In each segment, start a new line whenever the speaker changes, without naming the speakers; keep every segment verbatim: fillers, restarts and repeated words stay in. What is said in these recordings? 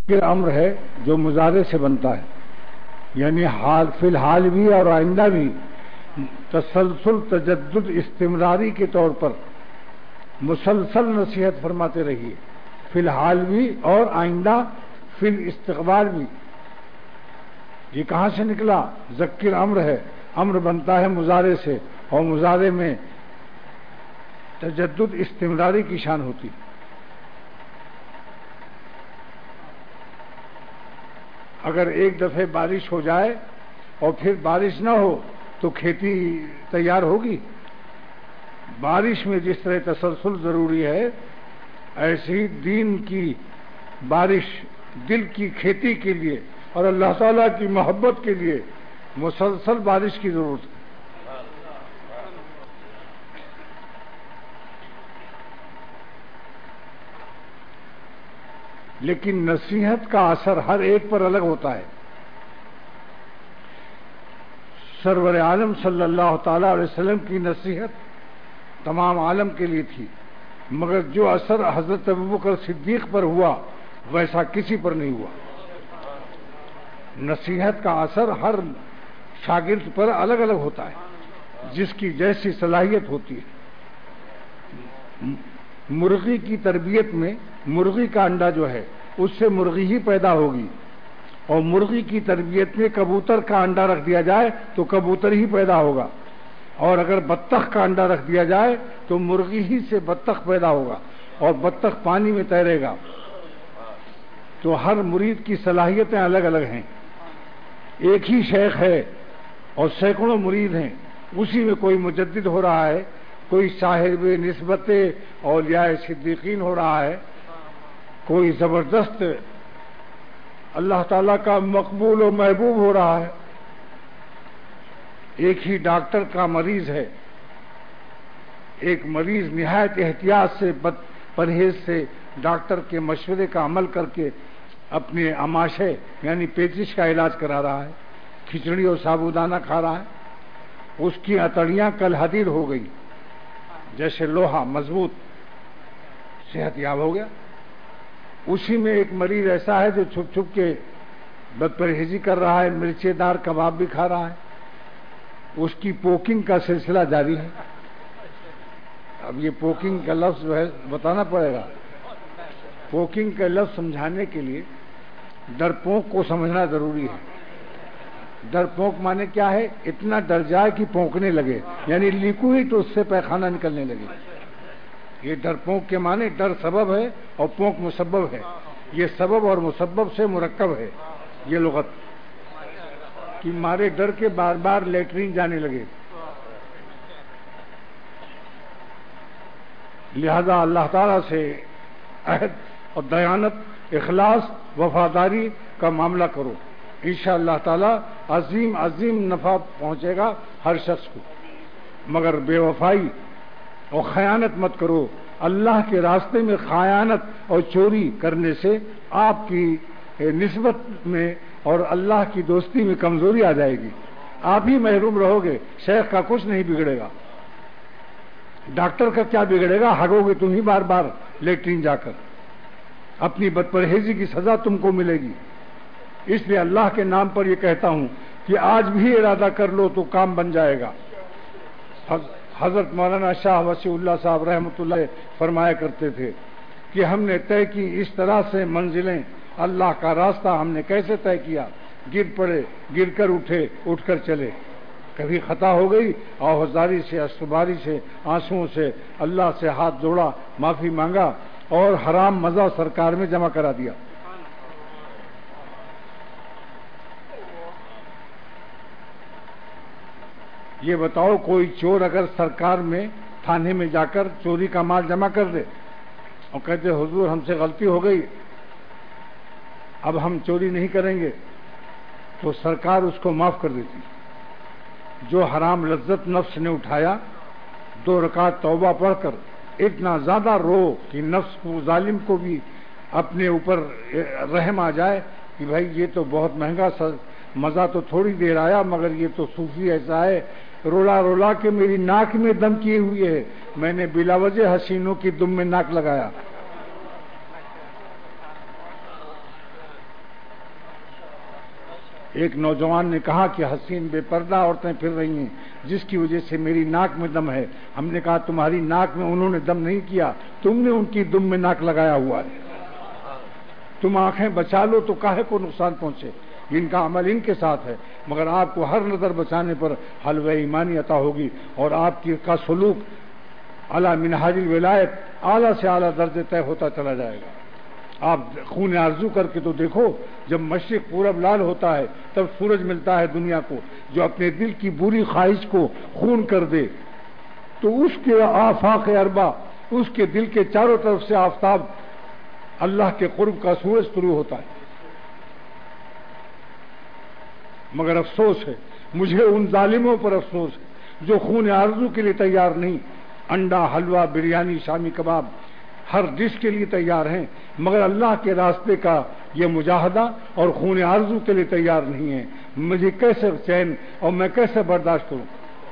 یہ امر ہے جو مضارع سے بنتا ہے، یعنی حال فی الحال بھی اور آئندہ بھی تسلسل تجدد استمراری کے طور پر مسلسل نصیحت فرماتے رہیے، فی الحال بھی اور آئندہ فی الاستقبال بھی۔ یہ کہاں سے نکلا؟ ذکر امر ہے، امر بنتا ہے مضارع سے، اور مضارع میں تجدد استمراری کی شان ہوتی۔ اگر ایک دفعہ بارش ہو جائے اور پھر بارش نہ ہو تو کھیتی تیار ہوگی؟ بارش میں جس طرح تسلسل ضروری ہے، ایسے ہی دین کی بارش دل کی کھیتی کے لیے اور اللہ تعالیٰ کی محبت کے لیے مسلسل بارش کی ضرورت ہے۔ لیکن نصیحت کا اثر ہر ایک پر الگ ہوتا ہے۔ سرور عالم صلی اللہ تعالی علیہ وسلم کی نصیحت تمام عالم کے لیے تھی، مگر جو اثر حضرت ابوبکر صدیق پر ہوا ویسا کسی پر نہیں ہوا۔ نصیحت کا اثر ہر شاگرد پر الگ الگ ہوتا ہے، جس کی جیسی صلاحیت ہوتی ہے۔ مرغی کی تربیت میں مرغی کا انڈا جو ہے اس سے مرغی ہی پیدا ہوگی، اور مرغی کی تربیت میں کبوتر کا انڈا رکھ دیا جائے تو کبوتر ہی پیدا ہوگا، اور اگر بطخ کا انڈا رکھ دیا جائے تو مرغی ہی سے بطخ پیدا ہوگا، اور بطخ پانی میں تیرے گا۔ تو ہر مرید کی صلاحیتیں الگ الگ ہیں۔ ایک ہی شیخ ہے اور سینکڑوں مرید ہیں، اسی میں کوئی مجدد ہو رہا ہے، کوئی صاحب نسبت اولیاء صدیقین ہو رہا ہے، کوئی زبردست اللہ تعالیٰ کا مقبول و محبوب ہو رہا ہے۔ ایک ہی ڈاکٹر کا مریض ہے، ایک مریض نہایت احتیاط سے پرہیز سے ڈاکٹر کے مشورے کا عمل کر کے اپنے اماشے یعنی پیچش کا علاج کرا رہا ہے، کھچڑی اور سابودانہ کھا رہا ہے، اس کی اتڑیاں کل حدید ہو گئی، جیسے لوہا مضبوط، صحت یاب ہو گیا۔ اسی میں ایک مریض ایسا ہے جو چھپ چھپ کے بد پرہیزی کر رہا ہے، مرچے دار کباب بھی کھا رہا ہے، اس کی پوکنگ کا سلسلہ جاری ہے۔ اب یہ پوکنگ کا لفظ جو ہے بتانا پڑے گا۔ پوکنگ کا لفظ سمجھانے کے لیے ڈرپونک کو سمجھنا ضروری ہے۔ ڈرپونک مانے کیا ہے؟ اتنا ڈر جائے کہ پونکنے لگے، یعنی لیکو ہی تو اس سے پیخانہ نکلنے لگے۔ یہ ڈرپونک کے معنی ڈر سبب ہے اور پونک مسبب ہے، یہ سبب اور مسبب سے مرکب ہے یہ لغت، کہ مارے ڈر کے بار بار لیٹرین جانے لگے۔ لہذا اللہ تعالیٰ سے عہد اور دیانت، اخلاص، وفاداری کا معاملہ کرو، انشاءاللہ تعالیٰ عظیم عظیم نفع پہنچے گا ہر شخص کو۔ مگر بے وفائی اور خیانت مت کرو۔ اللہ کے راستے میں خیانت اور چوری کرنے سے آپ کی نسبت میں اور اللہ کی دوستی میں کمزوری آ جائے گی، آپ ہی محروم رہو گے، شیخ کا کچھ نہیں بگڑے گا، ڈاکٹر کا کیا بگڑے گا، ہگو گے تم ہی بار بار لیٹرین جا کر، اپنی بد پرہیزی کی سزا تم کو ملے گی۔ اس لیے اللہ کے نام پر یہ کہتا ہوں کہ آج بھی ارادہ کر لو تو کام بن جائے گا۔ حضرت مولانا شاہ وسیع اللہ صاحب رحمۃ اللہ فرمایا کرتے تھے کہ ہم نے طے کی اس طرح سے منزلیں، اللہ کا راستہ ہم نے کیسے طے کیا؟ گر پڑے، گر کر اٹھے، اٹھ کر چلے۔ کبھی خطا ہو گئی، آہوزاری سے، استباری سے، آنسوؤں سے اللہ سے ہاتھ جوڑا، معافی مانگا اور حرام مزہ سرکار میں جمع کرا دیا۔ یہ بتاؤ کوئی چور اگر سرکار میں تھانے میں جا کر چوری کا مال جمع کر دے اور کہتے حضور ہم سے غلطی ہو گئی، اب ہم چوری نہیں کریں گے، تو سرکار اس کو معاف کر دیتی۔ جو حرام لذت نفس نے اٹھایا، دو رکعت توبہ پڑھ کر اتنا زیادہ رو کہ نفس کو، ظالم کو بھی اپنے اوپر رحم آ جائے کہ بھائی یہ تو بہت مہنگا مزہ تو تھوڑی دیر آیا، مگر یہ تو صوفی ایسا ہے، رولا رولا کے میری ناک میں دم کیے ہوئے ہے، میں نے بلا وجہ حسینوں کی دم میں ناک لگایا۔ ایک نوجوان نے کہا کہ حسین بے پردہ عورتیں پھر رہی ہیں جس کی وجہ سے میری ناک میں دم ہے. ہم نے کہا تمہاری ناک میں انہوں نے دم نہیں کیا, تم نے ان کی دم میں ناک لگایا ہوا ہے. تم آنکھیں بچا لو تو کاہے کو نقصان پہنچے, ان کا عمل ان کے ساتھ ہے, مگر آپ کو ہر نظر بچانے پر حلوہ ایمانی عطا ہوگی اور آپ کی کا سلوک اعلیٰ منہاج الولایت اعلیٰ سے اعلیٰ درجے طے ہوتا چلا جائے گا. آپ خون آرزو کر کے تو دیکھو, جب مشرق پورب لال ہوتا ہے تب سورج ملتا ہے دنیا کو. جو اپنے دل کی بری خواہش کو خون کر دے تو اس کے آفاق اربع, اس کے دل کے چاروں طرف سے آفتاب اللہ کے قرب کا سورج طلوع ہوتا ہے. مگر افسوس ہے, مجھے ان ظالموں پر افسوس ہے جو خون آرزو کے لیے تیار نہیں. انڈا, حلوہ, بریانی, شامی کباب ہر ڈش کے لیے تیار ہیں, مگر اللہ کے راستے کا یہ مجاہدہ اور خون آرزو کے لیے تیار نہیں ہے. مجھے کیسے چین اور میں کیسے برداشت کروں,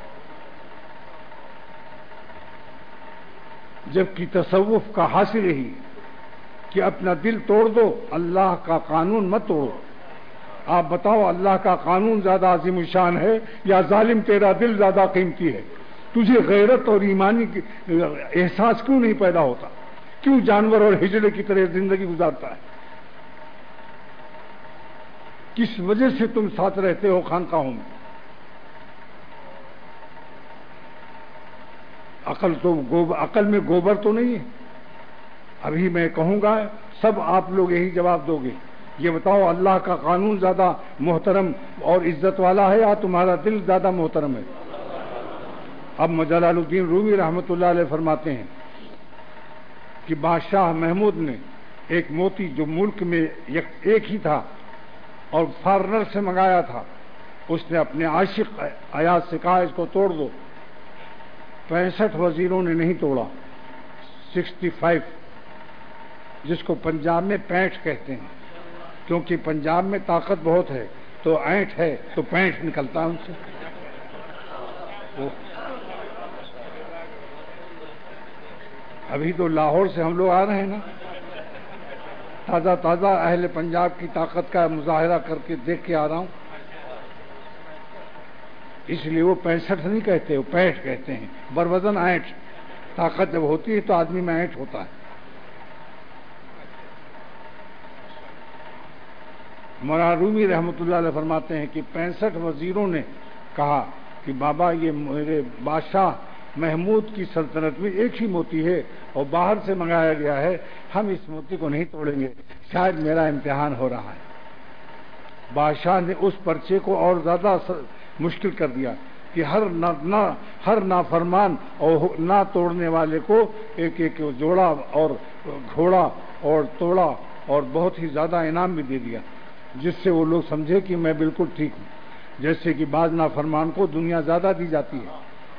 جبکہ تصوف کا حاصل یہی کہ اپنا دل توڑ دو, اللہ کا قانون مت توڑو. آپ بتاؤ اللہ کا قانون زیادہ عظیم الشان ہے یا ظالم تیرا دل زیادہ قیمتی ہے؟ تجھے غیرت اور ایمانی احساس کیوں نہیں پیدا ہوتا؟ کیوں جانور اور ہجڑے کی طرح زندگی گزارتا ہے؟ کس وجہ سے تم ساتھ رہتے ہو خانقاہوں میں؟ عقل تو گوبر, عقل میں گوبر تو نہیں ہے. ابھی میں کہوں گا سب آپ لوگ یہی جواب دو گے. یہ بتاؤ اللہ کا قانون زیادہ محترم اور عزت والا ہے یا تمہارا دل زیادہ محترم ہے؟ اب جلال الدین رومی رحمۃ اللہ علیہ فرماتے ہیں کہ بادشاہ محمود نے ایک موتی جو ملک میں ایک ہی تھا اور فارنر سے منگایا تھا, اس نے اپنے عاشق ایاز سے کہا اس کو توڑ دو. پینسٹھ وزیروں نے نہیں توڑا. سکسٹی فائیو, جس کو پنجاب میں پینٹ کہتے ہیں, کیونکہ پنجاب میں طاقت بہت ہے تو اینٹ ہے تو پینٹ نکلتا ہے ان سے. ابھی تو لاہور سے ہم لوگ آ رہے ہیں نا, تازہ تازہ اہل پنجاب کی طاقت کا مظاہرہ کر کے دیکھ کے آ رہا ہوں. اس لیے وہ پینسٹھ نہیں کہتے, وہ پینٹ کہتے ہیں. بروزن اینٹ, طاقت جب ہوتی ہے تو آدمی میں اینٹ ہوتا ہے. مولانا رومی رحمۃ اللہ علیہ فرماتے ہیں کہ پینسٹھ وزیروں نے کہا کہ بابا یہ میرے بادشاہ محمود کی سلطنت میں ایک ہی موتی ہے اور باہر سے منگایا گیا ہے, ہم اس موتی کو نہیں توڑیں گے, شاید میرا امتحان ہو رہا ہے. بادشاہ نے اس پرچے کو اور زیادہ مشکل کر دیا کہ ہر نا, نا, ہر نافرمان اور نہ توڑنے والے کو ایک ایک جوڑا اور گھوڑا اور توڑا اور بہت ہی زیادہ انعام بھی دے دیا, جس سے وہ لوگ سمجھے کہ میں بالکل ٹھیک ہوں. جیسے کہ بعض نافرمان کو دنیا زیادہ دی جاتی ہے,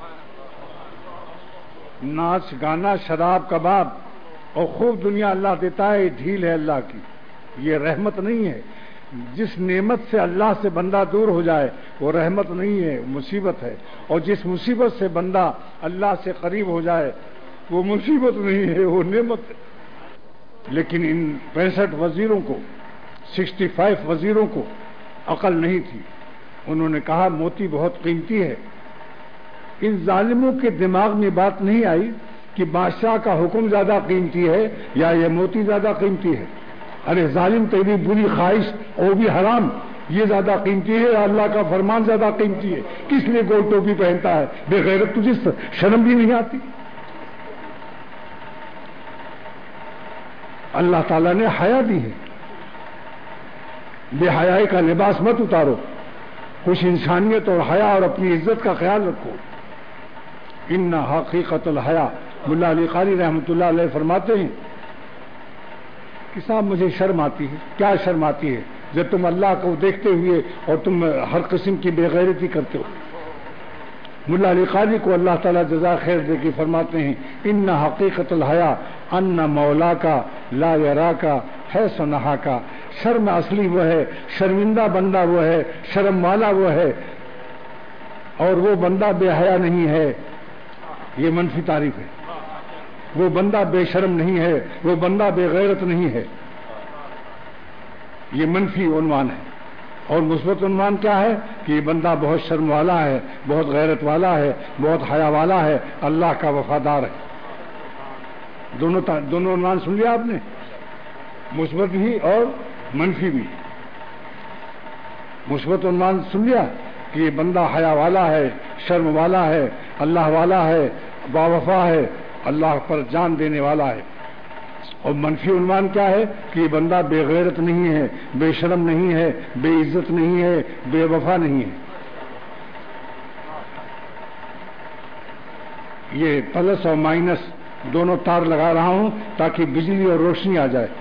ناچ گانا شراب کباب اور خوب دنیا اللہ دیتا ہے, یہ ڈھیل ہے اللہ کی, یہ رحمت نہیں ہے. جس نعمت سے اللہ سے بندہ دور ہو جائے وہ رحمت نہیں ہے, مصیبت ہے. اور جس مصیبت سے بندہ اللہ سے قریب ہو جائے وہ مصیبت نہیں ہے, وہ نعمت ہے. لیکن ان پینسٹھ وزیروں کو, سکسٹی فائیو وزیروں کو عقل نہیں تھی. انہوں نے کہا موتی بہت قیمتی ہے. ان ظالموں کے دماغ میں بات نہیں آئی کہ بادشاہ کا حکم زیادہ قیمتی ہے یا یہ موتی زیادہ قیمتی ہے. ارے ظالم, تیری بری خواہش اور بھی حرام یہ زیادہ قیمتی ہے یا اللہ کا فرمان زیادہ قیمتی ہے؟ کس لیے گول ٹوپی پہنتا ہے بے غیرت؟ تجھے شرم بھی نہیں آتی؟ اللہ تعالیٰ نے حیا دی ہے, بے حیائی کا لباس مت اتارو, کچھ انسانیت اور حیا اور اپنی عزت کا خیال رکھو. ان حقیقت الحیا, ملا علی قاری رحمۃ اللہ علیہ فرماتے ہیں کہ صاحب مجھے شرم آتی ہے. کیا شرم آتی ہے؟ جب تم اللہ کو دیکھتے ہوئے اور تم ہر قسم کی بے غیرتی کرتے ہو. ملا علی قاری کو اللہ تعالیٰ جزا خیر دے کے فرماتے ہیں ان حقیقت الحیا ان مولا کا لا یرا کا ہے سنہا کا. شرم اصلی وہ ہے, شرمندہ بندہ وہ ہے, شرم والا وہ ہے, اور وہ بندہ بے حیا نہیں ہے. یہ منفی تعریف ہے. وہ بندہ بے شرم نہیں ہے, وہ بندہ بے غیرت نہیں ہے. یہ منفی عنوان ہے. اور مثبت عنوان کیا ہے کہ یہ بندہ بہت شرم والا ہے، بہت غیرت والا ہے، بہت حیا والا ہے، اللہ کا وفادار ہے۔ دونوں دونوں عنوان سن لیا آپ نے، مثبت بھی اور منفی بھی۔ مثبت عنوان سن لیا کہ یہ بندہ حیا والا ہے، شرم والا ہے، اللہ والا ہے، باوفا ہے، اللہ پر جان دینے والا ہے۔ اور منفی عنوان کیا ہے کہ یہ بندہ بے غیرت نہیں ہے، بے شرم نہیں ہے، بے عزت نہیں ہے، بے وفا نہیں ہے۔ یہ پلس اور مائنس دونوں تار لگا رہا ہوں تاکہ بجلی اور روشنی آ جائے،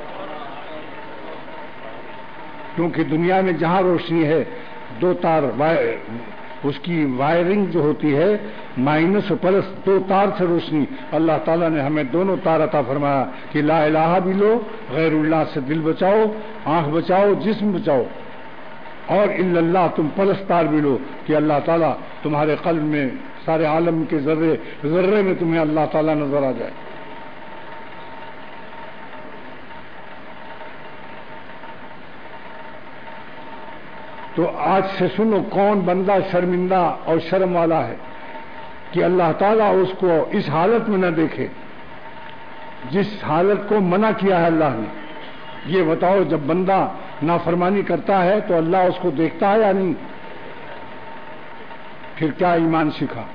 کیونکہ دنیا میں جہاں روشنی ہے دو تار اس کی وائرنگ جو ہوتی ہے مائنس اور پلس، دو تار سے روشنی۔ اللہ تعالیٰ نے ہمیں دونوں تار عطا فرمایا کہ لا الہ بھی لو، غیر اللہ سے دل بچاؤ، آنکھ بچاؤ، جسم بچاؤ، اور الا اللہ تم پلس تار بھی لو کہ اللہ تعالیٰ تمہارے قلب میں، سارے عالم کے ذرے ذرے میں تمہیں اللہ تعالیٰ نظر آ جائے۔ تو آج سے سنو کون بندہ شرمندہ اور شرم والا ہے کہ اللہ تعالیٰ اس کو اس حالت میں نہ دیکھے جس حالت کو منع کیا ہے اللہ نے۔ یہ بتاؤ جب بندہ نافرمانی کرتا ہے تو اللہ اس کو دیکھتا ہے یا نہیں؟ پھر کیا ایمان سیکھا؟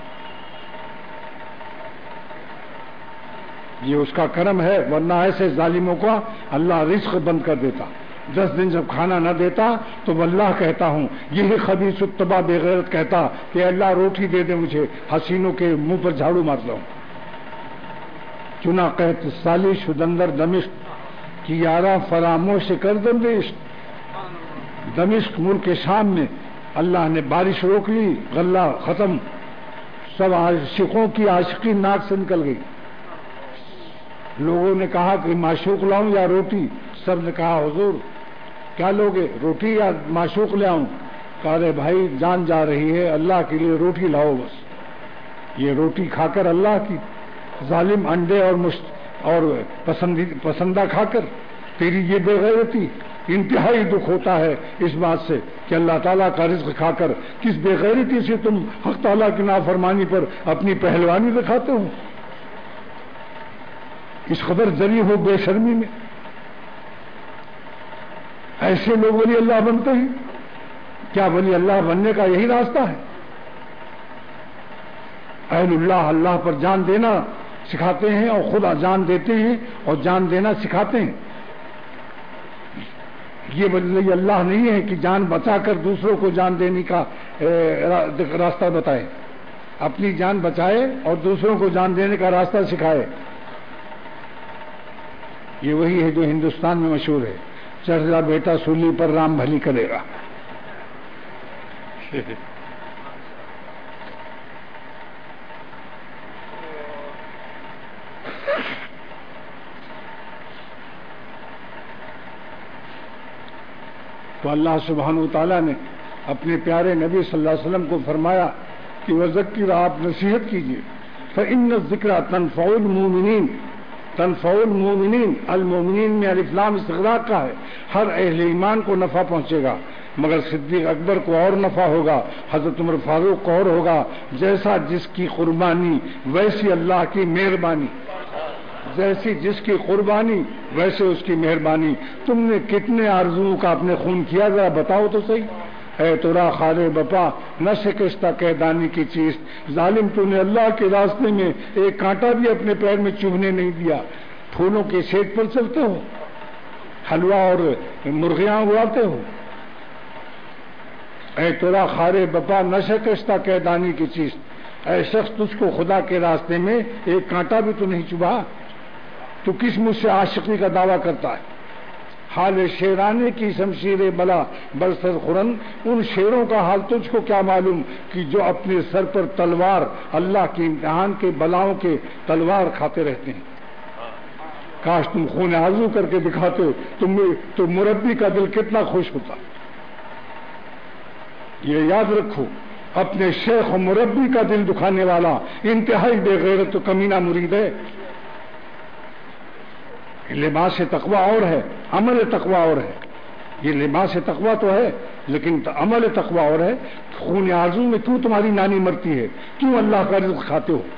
یہ اس کا کرم ہے، ورنہ ایسے ظالموں کا اللہ رزق بند کر دیتا۔ دس دن جب کھانا نہ دیتا تو واللہ کہتا ہوں، یہی خبیث الطبع بے غیرت کہتا کہ اللہ روٹی دے دے مجھے، حسینوں کے منہ پر جھاڑو مار لوں۔ چنا قحط سالی شدندر دمشق کی یارہ فراموش کر دمشق۔ دمشق ملک شام میں اللہ نے بارش روک لی، غلہ ختم، سب عاشقوں کی عاشقی ناک سے نکل گئی۔ لوگوں نے کہا کہ معشوق لاؤں یا روٹی؟ سب نے کہا حضور کیا لوگے، روٹی یا معشوق لے آؤں؟ کہا رے بھائی جان جا رہی ہے، اللہ کے لیے روٹی لاؤ بس۔ یہ روٹی کھا کر اللہ کی، ظالم انڈے اور مشت اور پسندہ کھا کر تیری یہ بے غیرتی۔ انتہائی دکھ ہوتا ہے اس بات سے کہ اللہ تعالیٰ کا رزق کھا کر کس بے غیرتی سے تم حق تعالیٰ کی نافرمانی پر اپنی پہلوانی دکھاتے ہو، اس قدر جری ہو بے شرمی میں۔ ایسے لوگ ولی اللہ بنتے ہیں؟ کیا ولی اللہ بننے کا یہی راستہ ہے؟ اہل اللہ اللہ پر جان دینا سکھاتے ہیں اور خود جان دیتے ہیں اور جان دینا سکھاتے ہیں۔ یہ ولی اللہ نہیں ہے کہ جان بچا کر دوسروں کو جان دینے کا راستہ بتائے، اپنی جان بچائے اور دوسروں کو جان دینے کا راستہ سکھائے۔ یہ وہی ہے جو ہندوستان میں مشہور ہے، چڑھ جا بیٹا سولی پر رام بھلی کرے گا۔ تو اللہ سبحانہ وتعالیٰ نے اپنے پیارے نبی صلی اللہ علیہ وسلم کو فرمایا کہ وذکر، آپ نصیحت کیجیے، فإن الذکر تنفع المؤمنین۔ تنفع المؤمنین، المؤمنین میں الف لام استغراق کا ہے، ہر اہل ایمان کو نفع پہنچے گا، مگر صدیق اکبر کو اور نفع ہوگا، حضرت عمر فاروق کو اور ہوگا۔ جیسا جس کی قربانی ویسی اللہ کی مہربانی، جیسی جس کی قربانی ویسے اس کی مہربانی۔ تم نے کتنے آرزوؤں کا اپنے خون کیا، ذرا بتاؤ تو صحیح۔ اے تورا خارے بپا نہ شکستہ قیدانی کی چیز، ظالم تو نے اللہ کے راستے میں ایک کانٹا بھی اپنے پیر میں چبھنے نہیں دیا۔ پھولوں کے سیٹ پر چلتے ہو، حلوہ اور مرغیاں اڑاتے ہو۔ اے تورا خارے بپا نہ شکستہ قیدانی کی چیز، اے شخص تجھ کو خدا کے راستے میں ایک کانٹا بھی تو نہیں چبھا، تو کس مجھ سے عاشقی کا دعویٰ کرتا ہے؟ حال شیرانے کی شمشیر بلا برسر خورن، ان شیروں کا حال تجھ کو کیا معلوم کہ جو اپنے سر پر تلوار، اللہ کے امتحان کے بلاؤں کے تلوار کھاتے رہتے ہیں۔ کاش تم خون آرزو کر کے دکھاتے تم تو مربی کا دل کتنا خوش ہوتا۔ یہ یاد رکھو، اپنے شیخ و مربی کا دل دکھانے والا انتہائی بے غیرت و کمینہ مرید ہے۔ لباس تقویٰ اور ہے، عمل تقویٰ اور ہے۔ یہ لباس تقویٰ تو ہے لیکن عمل تقویٰ اور ہے. خون آرزو میں کیوں تمہاری نانی مرتی ہے؟ کیوں اللہ کا رزق کھاتے ہو؟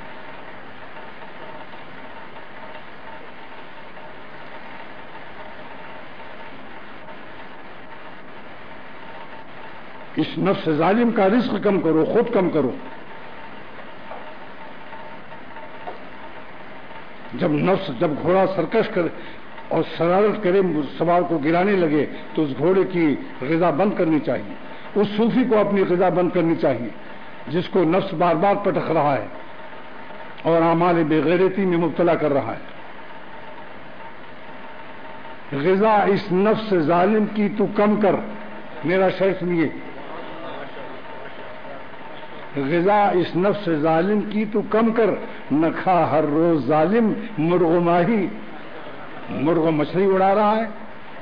اس نفس ظالم کا رزق کم کرو، خود کم کرو. جب نفس جب گھوڑا سرکش کرے اور شرارت کرے، سوار کو گرانے لگے تو اس گھوڑے کی غذا بند کرنی چاہیے. اس صوفی کو اپنی غذا بند کرنی چاہیے جس کو نفس بار بار پٹخ رہا ہے اور اعمال بے غیرتی میں مبتلا کر رہا ہے. غذا اس نفس ظالم کی تو کم کر. میرا شعر سنیے، غذا اس نفس ظالم کی تو کم کر، نہ کھا ہر روز ظالم مرغ و ماہی. مرغ و مچھلی اڑا رہا ہے.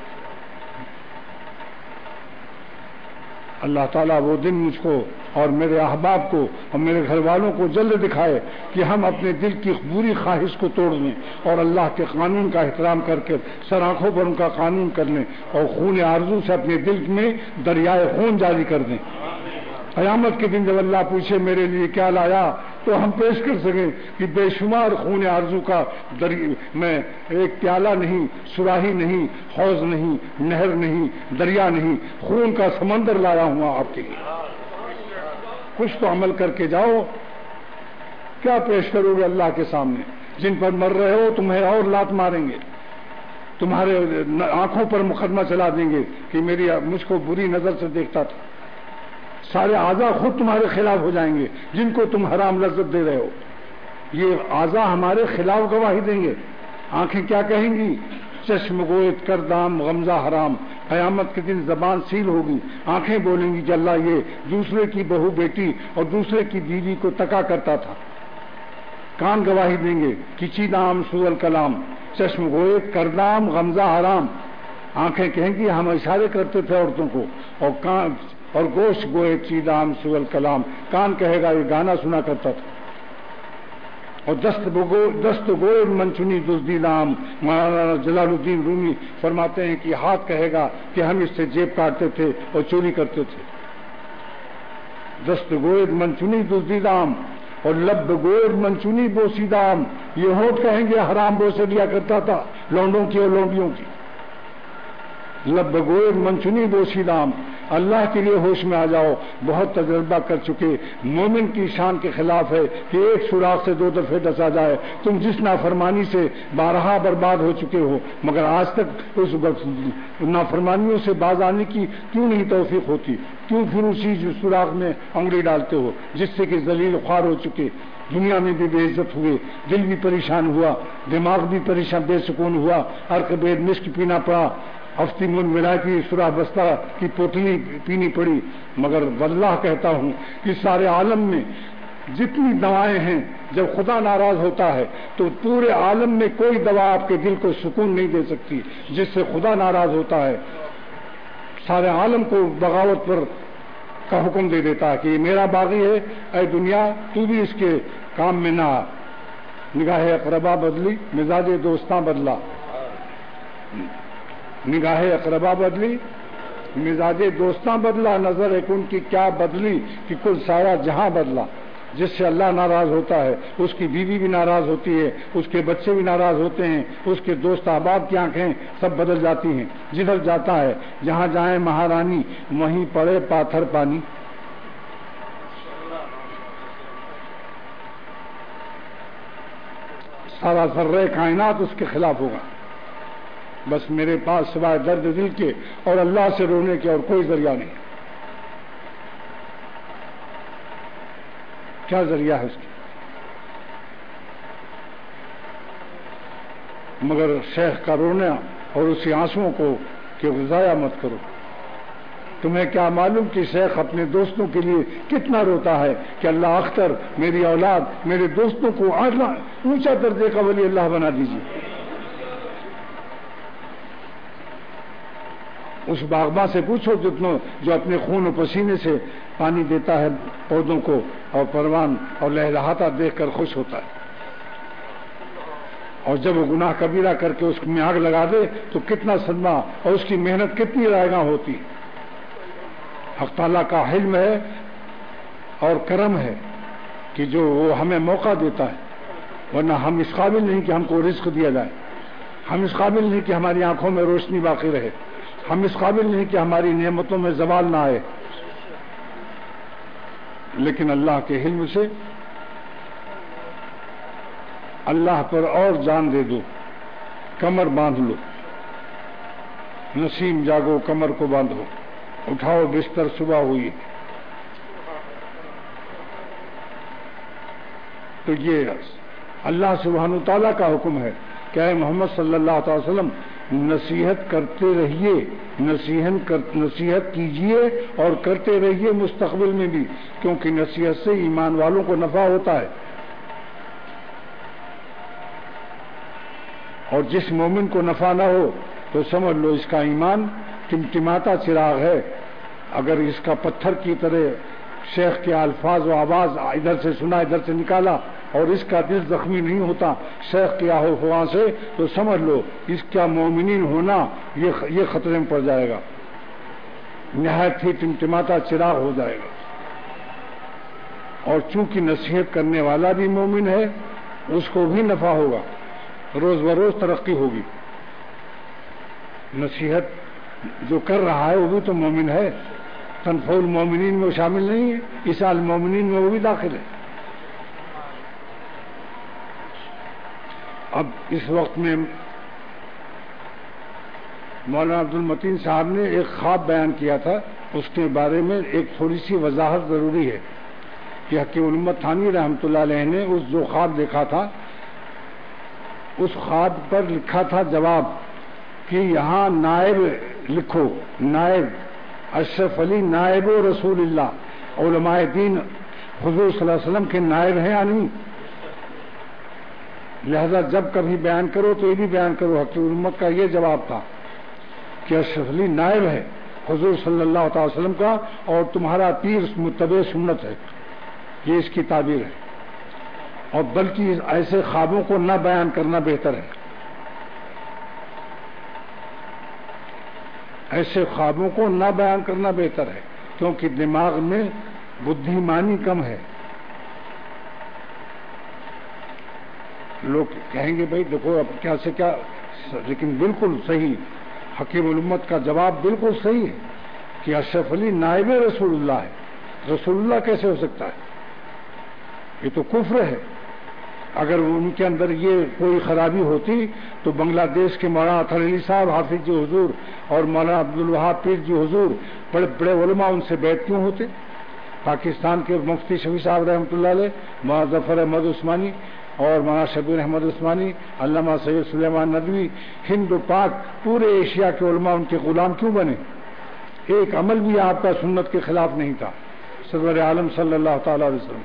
اللہ تعالیٰ وہ دن مجھ کو اور میرے احباب کو اور میرے گھر والوں کو جلد دکھائے کہ ہم اپنے دل کی بری خواہش کو توڑ دیں اور اللہ کے قانون کا احترام کر کے سر آنکھوں پر ان کا قانون کر لیں اور خون آرزو سے اپنے دل میں دریائے خون جاری کر دیں. قیامت کے دن جب اللہ پوچھے میرے لیے کیا لایا تو ہم پیش کر سکیں کہ بے شمار خون آرزو کا دری میں ایک پیالہ نہیں، سراہی نہیں، حوض نہیں، نہر نہیں، دریا نہیں، خون کا سمندر لایا ہوا آپ کے لیے. کچھ تو عمل کر کے جاؤ. کیا پیش کرو گے اللہ کے سامنے؟ جن پر مر رہے ہو تمہیں اور لات ماریں گے، تمہارے آنکھوں پر مقدمہ چلا دیں گے کہ میری مجھ کو بری نظر سے دیکھتا تھا. سارے اعضاء خود تمہارے خلاف ہو جائیں گے جن کو تم حرام لذت دے رہے ہو. یہ اعضاء ہمارے خلاف گواہی دیں گے. آنکھیں کیا کہیں گی؟ چشم گویت کردام غمزہ حرام. قیامت کے دن زبان سیل ہوگی، آنکھیں بولیں گی کہ اللہ یہ دوسرے کی بہو بیٹی اور دوسرے کی بیوی کو تکا کرتا تھا. کان گواہی دیں گے کچی دام سول کلام. چشم گویت کردام غمزہ حرام. آنکھیں کہیں گی ہم اشارے کرتے تھے عورتوں کو، اور کان اور گوشت گوئے چیدام سول کلام. کان کہے گا یہ گانا سنا کرتا تھا. اور دست بگو دست گوئے منچنی دزدی دام. مولانا جلال الدین رومی فرماتے ہیں کہ ہاتھ کہے گا کہ ہم اس سے جیب کاٹتے تھے اور چوری کرتے تھے. دست گوئے منچنی دزدی دام اور لب گوئے منچنی بوسی دام. یہ ہونٹ کہیں گے حرام بوسے لیا کرتا تھا لونڈوں کی اور لونڈیوں کی. لب گوئے منچنی بوسی دام. اللہ کے لیے ہوش میں آ جاؤ. بہت تجربہ کر چکے. مومن کی شان کے خلاف ہے کہ ایک سوراخ سے دو دفعے ڈسا جائے. تم جس نافرمانی سے بارہا برباد ہو چکے ہو مگر آج تک اس نافرمانیوں سے باز آنے کی کیوں نہیں توفیق ہوتی؟ کیوں پھر اسی سوراخ میں انگلی ڈالتے ہو جس سے کہ ذلیل خوار ہو چکے؟ دنیا میں بھی بے عزت ہوئے، دل بھی پریشان ہوا، دماغ بھی پریشان بے سکون ہوا، عرق بید مشک پینا پڑا، ہفتی من ولایتی سورہ بستہ کی پوتلی پینی پڑی. مگر واللہ کہتا ہوں کہ سارے عالم میں جتنی دوائیں ہیں جب خدا ناراض ہوتا ہے تو پورے عالم میں کوئی دوا آپ کے دل کو سکون نہیں دے سکتی جس سے خدا ناراض ہوتا ہے. سارے عالم کو بغاوت پر کا حکم دے دیتا ہے کہ یہ میرا باغی ہے، اے دنیا تو بھی اس کے کام میں نہ آ. نگاہ اقربا بدلی مزاج دوستاں بدلا. نگاہ اقربا بدلی مزاج دوستاں بدلا. نظر ایک ان کی کیا بدلی کہ کل سارا جہاں بدلا. جس سے اللہ ناراض ہوتا ہے اس کی بیوی بھی ناراض ہوتی ہے، اس کے بچے بھی ناراض ہوتے ہیں، اس کے دوست احباب کی آنکھیں سب بدل جاتی ہیں. جدھر جاتا ہے جہاں جائیں مہارانی وہیں پڑے پاتھر پانی. سارا ذرہ کائنات اس کے خلاف ہوگا. بس میرے پاس سوائے درد دل کے اور اللہ سے رونے کے اور کوئی ذریعہ نہیں. کیا ذریعہ ہے اس کی؟ مگر شیخ کا رونا اور اسی آنسوؤں کو کہ ضائع مت کرو. تمہیں کیا معلوم کہ شیخ اپنے دوستوں کے لیے کتنا روتا ہے کہ اللہ اختر میری اولاد میرے دوستوں کو اونچا درجے کا ولی اللہ بنا دیجیے. اس باغباں سے پوچھو جتنوں جو اپنے خون و پسینے سے پانی دیتا ہے پودوں کو اور پروان اور لہلہاتا دیکھ کر خوش ہوتا ہے. اور جب وہ گناہ کبیرہ کر کے اس میں آگ لگا دے تو کتنا صدمہ اور اس کی محنت کتنی رائگاں ہوتی. حق تعالیٰ کا حلم ہے اور کرم ہے کہ جو وہ ہمیں موقع دیتا ہے، ورنہ ہم اس قابل نہیں کہ ہم کو رزق دیا جائے، ہم اس قابل نہیں کہ ہماری آنکھوں میں روشنی باقی رہے، ہم اس قابل نہیں کہ ہماری نعمتوں میں زوال نہ آئے. لیکن اللہ کے حلم سے اللہ پر اور جان دے دو، کمر باندھ لو، نسیم جاگو کمر کو باندھو، اٹھاؤ بستر صبح ہوئی. تو یہ اللہ سبحانہ تعالیٰ کا حکم ہے کہ اے محمد صلی اللہ علیہ وسلم نصیحت کرتے رہیے، نصیحت کر نصیحت کیجیے اور کرتے رہیے مستقبل میں بھی، کیونکہ نصیحت سے ایمان والوں کو نفع ہوتا ہے. اور جس مومن کو نفع نہ ہو تو سمجھ لو اس کا ایمان ٹمٹماتا چراغ ہے. اگر اس کا پتھر کی طرح شیخ کے الفاظ و آواز ادھر سے سنا ادھر سے نکالا اور اس کا دل زخمی نہیں ہوتا شیخ کے آہو فواں سے، تو سمجھ لو اس کا مومنین ہونا یہ یہ خطرے میں پڑ جائے گا، نہایت ہی ٹمٹماتا چراغ ہو جائے گا. اور چونکہ نصیحت کرنے والا بھی مومن ہے اس کو بھی نفع ہوگا، روز بروز ترقی ہوگی. نصیحت جو کر رہا ہے وہ بھی تو مومن ہے، تنفع المومنین میں وہ شامل نہیں ہے، اس المومنین میں وہ بھی داخل ہے. اب اس وقت میں مولانا عبد المتین صاحب نے ایک خواب بیان کیا تھا، اس کے بارے میں ایک تھوڑی سی وضاحت ضروری ہے کہ حکیم الامت تھانوی رحمۃ اللہ علیہ نے اس جو خواب دیکھا تھا اس خواب پر لکھا تھا جواب کہ یہاں نائب لکھو، نائب اشرف علی نائب و رسول اللہ، علماء دین حضور صلی اللہ علیہ وسلم کے نائب ہیں یا نہیں؟ لہذا جب کبھی بیان کرو تو یہ بھی بیان کرو. حکیم الامت کا یہ جواب تھا کہ اشرف علی نائب ہے حضور صلی اللہ تعالی وسلم کا اور تمہارا پیر متبع سنت ہے، یہ اس کی تعبیر ہے. اور بلکہ ایسے خوابوں کو نہ بیان کرنا بہتر ہے، ایسے خوابوں کو نہ بیان کرنا بہتر ہے کیونکہ دماغ میں بدھیمانی کم ہے. لوگ کہیں گے بھائی دیکھو اب کیا سے کیا، لیکن بالکل صحیح حکیم الامت کا جواب بالکل صحیح ہے کہ اشرف علی نائب رسول اللہ ہے. رسول اللہ کیسے ہو سکتا ہے؟ یہ تو کفر ہے. اگر ان کے اندر یہ کوئی خرابی ہوتی تو بنگلہ دیش کے مولانا اطہر علی صاحب حافظ جی حضور اور مولانا عبدالوہاب پیر جی حضور بڑے بڑے علماء ان سے بیعت کیوں ہوتے؟ پاکستان کے مفتی شفیع صاحب رحمۃ اللہ علیہ، مولانا ظفر احمد عثمانی اور مولانا شبیر احمد عثمانی، علامہ سید سلیمان ندوی، ہند و پاک پورے ایشیا کے علماء ان کے غلام کیوں بنے؟ ایک عمل بھی آپ کا سنت کے خلاف نہیں تھا سرور عالم صلی اللہ تعالی علیہ وسلم.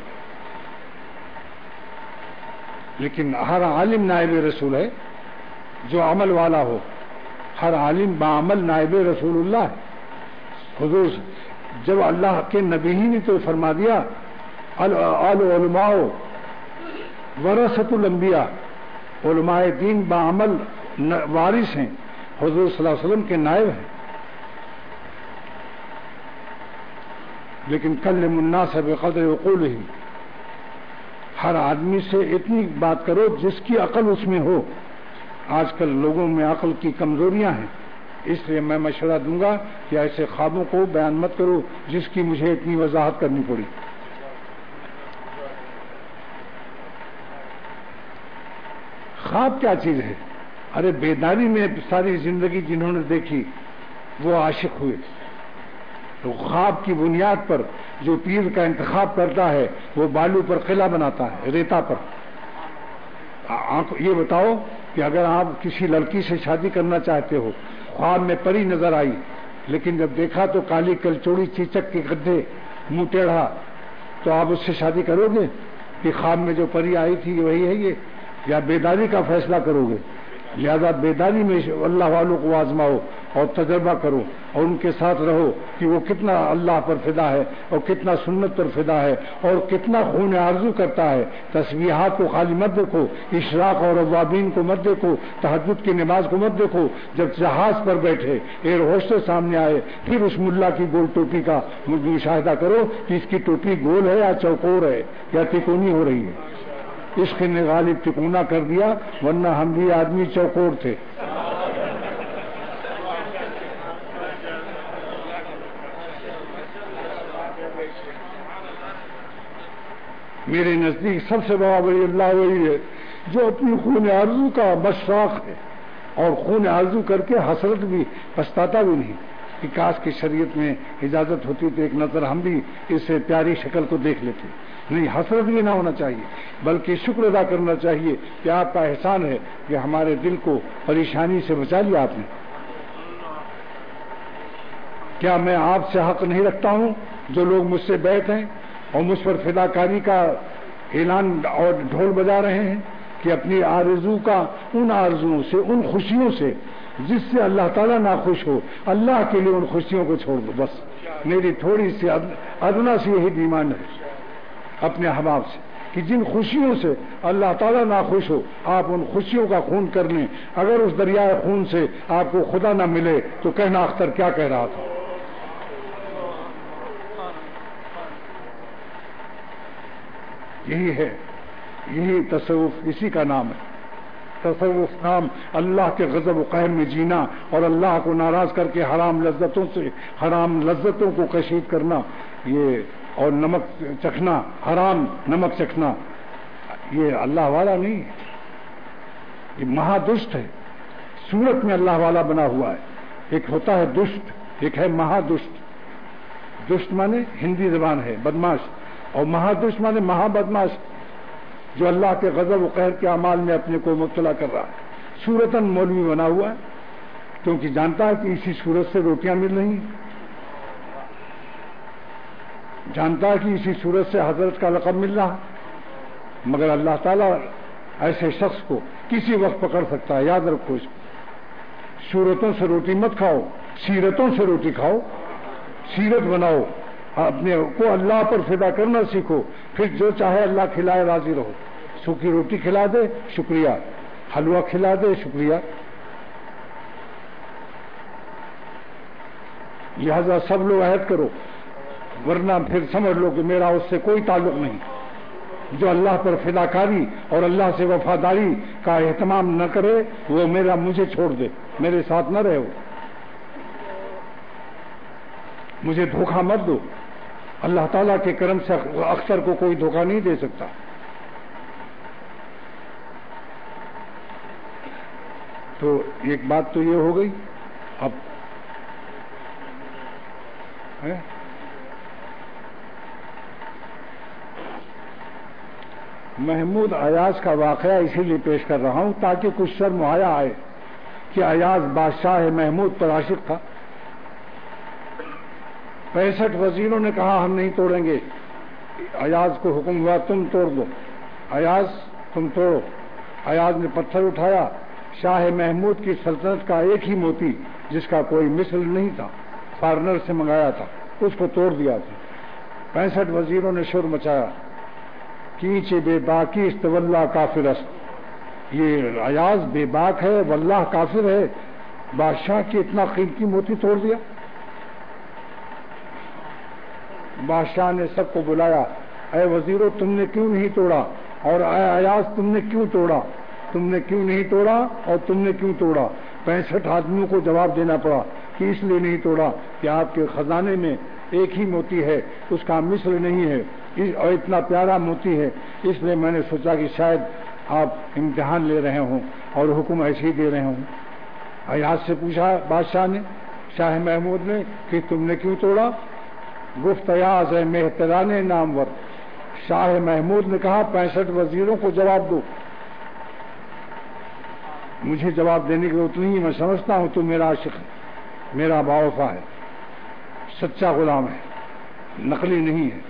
لیکن ہر عالم نائب رسول ہے جو عمل والا ہو، ہر عالم بعمل نائب رسول اللہ ہے. حضور جب اللہ کے نبی ہی نے تو فرما دیا العلماء ورثۃ الانبیاء، علماء دین بعمل وارث ہیں، حضور صلی اللہ علیہ وسلم کے نائب ہیں. لیکن کلم الناس بقدر عقولہم، ہر آدمی سے اتنی بات کرو جس کی عقل اس میں ہو. آج کل لوگوں میں عقل کی کمزوریاں ہیں، اس لیے میں مشورہ دوں گا کہ ایسے خوابوں کو بیان مت کرو جس کی مجھے اتنی وضاحت کرنی پڑی. خواب کیا چیز ہے؟ ارے بیداری میں ساری زندگی جنہوں نے دیکھی وہ عاشق ہوئے. تو خواب کی بنیاد پر جو پیر کا انتخاب کرتا ہے وہ بالو پر قلعہ بناتا ہے، ریتا پر. یہ بتاؤ کہ اگر آپ کسی لڑکی سے شادی کرنا چاہتے ہو، خواب میں پری نظر آئی لیکن جب دیکھا تو کالی کلچوڑی چیچک کے گدھے منہ ٹیڑھا، تو آپ اس سے شادی کرو گے کہ خواب میں جو پری آئی تھی وہی ہے یہ، یا بیداری کا فیصلہ کرو گے؟ لہذا بیداری میں اللہ والوں کو آزماؤ اور تجربہ کرو اور ان کے ساتھ رہو کہ وہ کتنا اللہ پر فدا ہے اور کتنا سنت پر فدا ہے اور کتنا خون آرزو کرتا ہے. تسبیحات کو خالی مت دیکھو، اشراق اور اوابین کو مت دیکھو، تہجد کی نماز کو مت دیکھو. جب جہاز پر بیٹھے ایئر ہوسٹس سامنے آئے پھر اس ملا کی گول ٹوپی کا مشاہدہ کرو کہ اس کی ٹوپی گول ہے یا چوکور ہے یا تکونی ہو رہی ہے. عشق نے غالب تکونا کر دیا، ورنہ ہم بھی آدمی چوکور تھے. میرے نزدیک سب سے بڑا ولی اللہ وہی ہے جو اپنی خون آرزو کا مشتاق ہے اور خون آرزو کر کے حسرت بھی پچھتاتا بھی نہیں کہ کاش کی شریعت میں اجازت ہوتی تو ایک نظر ہم بھی اس سے پیاری شکل کو دیکھ لیتے. نہیں، حسرت بھی نہ ہونا چاہیے بلکہ شکر ادا کرنا چاہیے کہ آپ کا احسان ہے کہ ہمارے دل کو پریشانی سے بچا لیا آپ نے. کیا میں آپ سے حق نہیں رکھتا ہوں جو لوگ مجھ سے بیٹھ ہیں اور مجھ پر فدا کاری کا اعلان اور ڈھول بجا رہے ہیں کہ اپنی آرزو کا ان آرزوؤں سے، ان خوشیوں سے جس سے اللہ تعالیٰ ناخوش ہو، اللہ کے لیے ان خوشیوں کو چھوڑ دو. بس میری تھوڑی سی ادنا سی یہی ڈیمانڈ ہے اپنے احباب سے کہ جن خوشیوں سے اللہ تعالیٰ ناخوش ہو آپ ان خوشیوں کا خون کر لیں. اگر اس دریائے خون سے آپ کو خدا نہ ملے تو کہنا اختر کیا کہہ رہا تھا. یہی ہے، یہی تصوف، اسی کا نام ہے تصوف. نام اللہ کے غضب و قہر میں جینا اور اللہ کو ناراض کر کے حرام لذتوں سے حرام لذتوں کو کشید کرنا، یہ اور نمک چکھنا، حرام نمک چکھنا، یہ اللہ والا نہیں ہے، یہ مہا دشت ہے. صورت میں اللہ والا بنا ہوا ہے. ایک ہوتا ہے دشت، ایک ہے مہا دشت. دشت مانے ہندی زبان ہے بدماش، اور مہا دشت مانے مہا بدماش جو اللہ کے غضب و قہر کے اعمال میں اپنے کو مبتلا کر رہا ہے. صورتاً مولوی بنا ہوا ہے کیونکہ جانتا ہے کہ اسی صورت سے روٹیاں مل رہی ہیں، جانتا ہے کہ اسی صورت سے حضرت کا لقب مل رہا ہے. مگر اللہ تعالیٰ ایسے شخص کو کسی وقت پکڑ سکتا ہے. یاد رکھو اس کو. صورتوں سے روٹی مت کھاؤ، سیرتوں سے روٹی کھاؤ، سیرت بناؤ، اپنے کو اللہ پر فدا کرنا سیکھو، پھر جو چاہے اللہ کھلائے راضی رہو. سوکھی روٹی کھلا دے شکریہ، حلوہ کھلا دے شکریہ. لہذا سب لوگ عہد کرو، ورنہ پھر سمجھ لو کہ میرا اس سے کوئی تعلق نہیں. جو اللہ پر فداکاری اور اللہ سے وفاداری کا اہتمام نہ کرے وہ میرا مجھے چھوڑ دے، میرے ساتھ نہ رہے. مجھے دھوکہ مت دو. اللہ تعالیٰ کے کرم سے اختر کو کوئی دھوکہ نہیں دے سکتا. تو ایک بات تو یہ ہو گئی. اب محمود ایاز کا واقعہ اسی لیے پیش کر رہا ہوں تاکہ کچھ شرم حیا آئے کہ ایاز بادشاہ محمود پر عاشق تھا. پینسٹھ وزیروں نے کہا ہم نہیں توڑیں گے. ایاز کو حکم ہوا تم توڑ دو. ایاز تم توڑو. ایاز نے پتھر اٹھایا. شاہ محمود کی سلطنت کا ایک ہی موتی جس کا کوئی مثل نہیں تھا، فارنر سے منگایا تھا، اس کو توڑ دیا تھا. پینسٹھ وزیروں نے شور مچایا کینچ بے باکی است واللہ کافر است. یہ ایاز بے باک ہے واللہ کافر ہے. بادشاہ کی اتنا قیمتی موتی توڑ دیا. بادشاہ نے سب کو بلایا، اے وزیروں تم نے کیوں نہیں توڑا، اور اے ایاز تم نے کیوں توڑا، تم نے کیوں نہیں توڑا اور تم نے کیوں توڑا. پینسٹھ آدمیوں کو جواب دینا پڑا کہ اس لیے نہیں توڑا کہ آپ کے خزانے میں ایک ہی موتی ہے، اس کا مثل نہیں ہے اور اتنا پیارا موتی ہے، اس لیے میں نے سوچا کہ شاید آپ امتحان لے رہے ہوں اور حکم ایسے ہی دے رہے ہوں. ایاز سے پوچھا بادشاہ نے، شاہ محمود نے، کہ تم نے کیوں توڑا. گفت ایاز ہے مہتران نامور. شاہ محمود نے کہا پینسٹھ وزیروں کو جواب دو. مجھے جواب دینے کی ضرورت نہیں، میں سمجھتا ہوں تو میرا عاشق ہے، میرا باوفا ہے، سچا غلام ہے، نقلی نہیں ہے،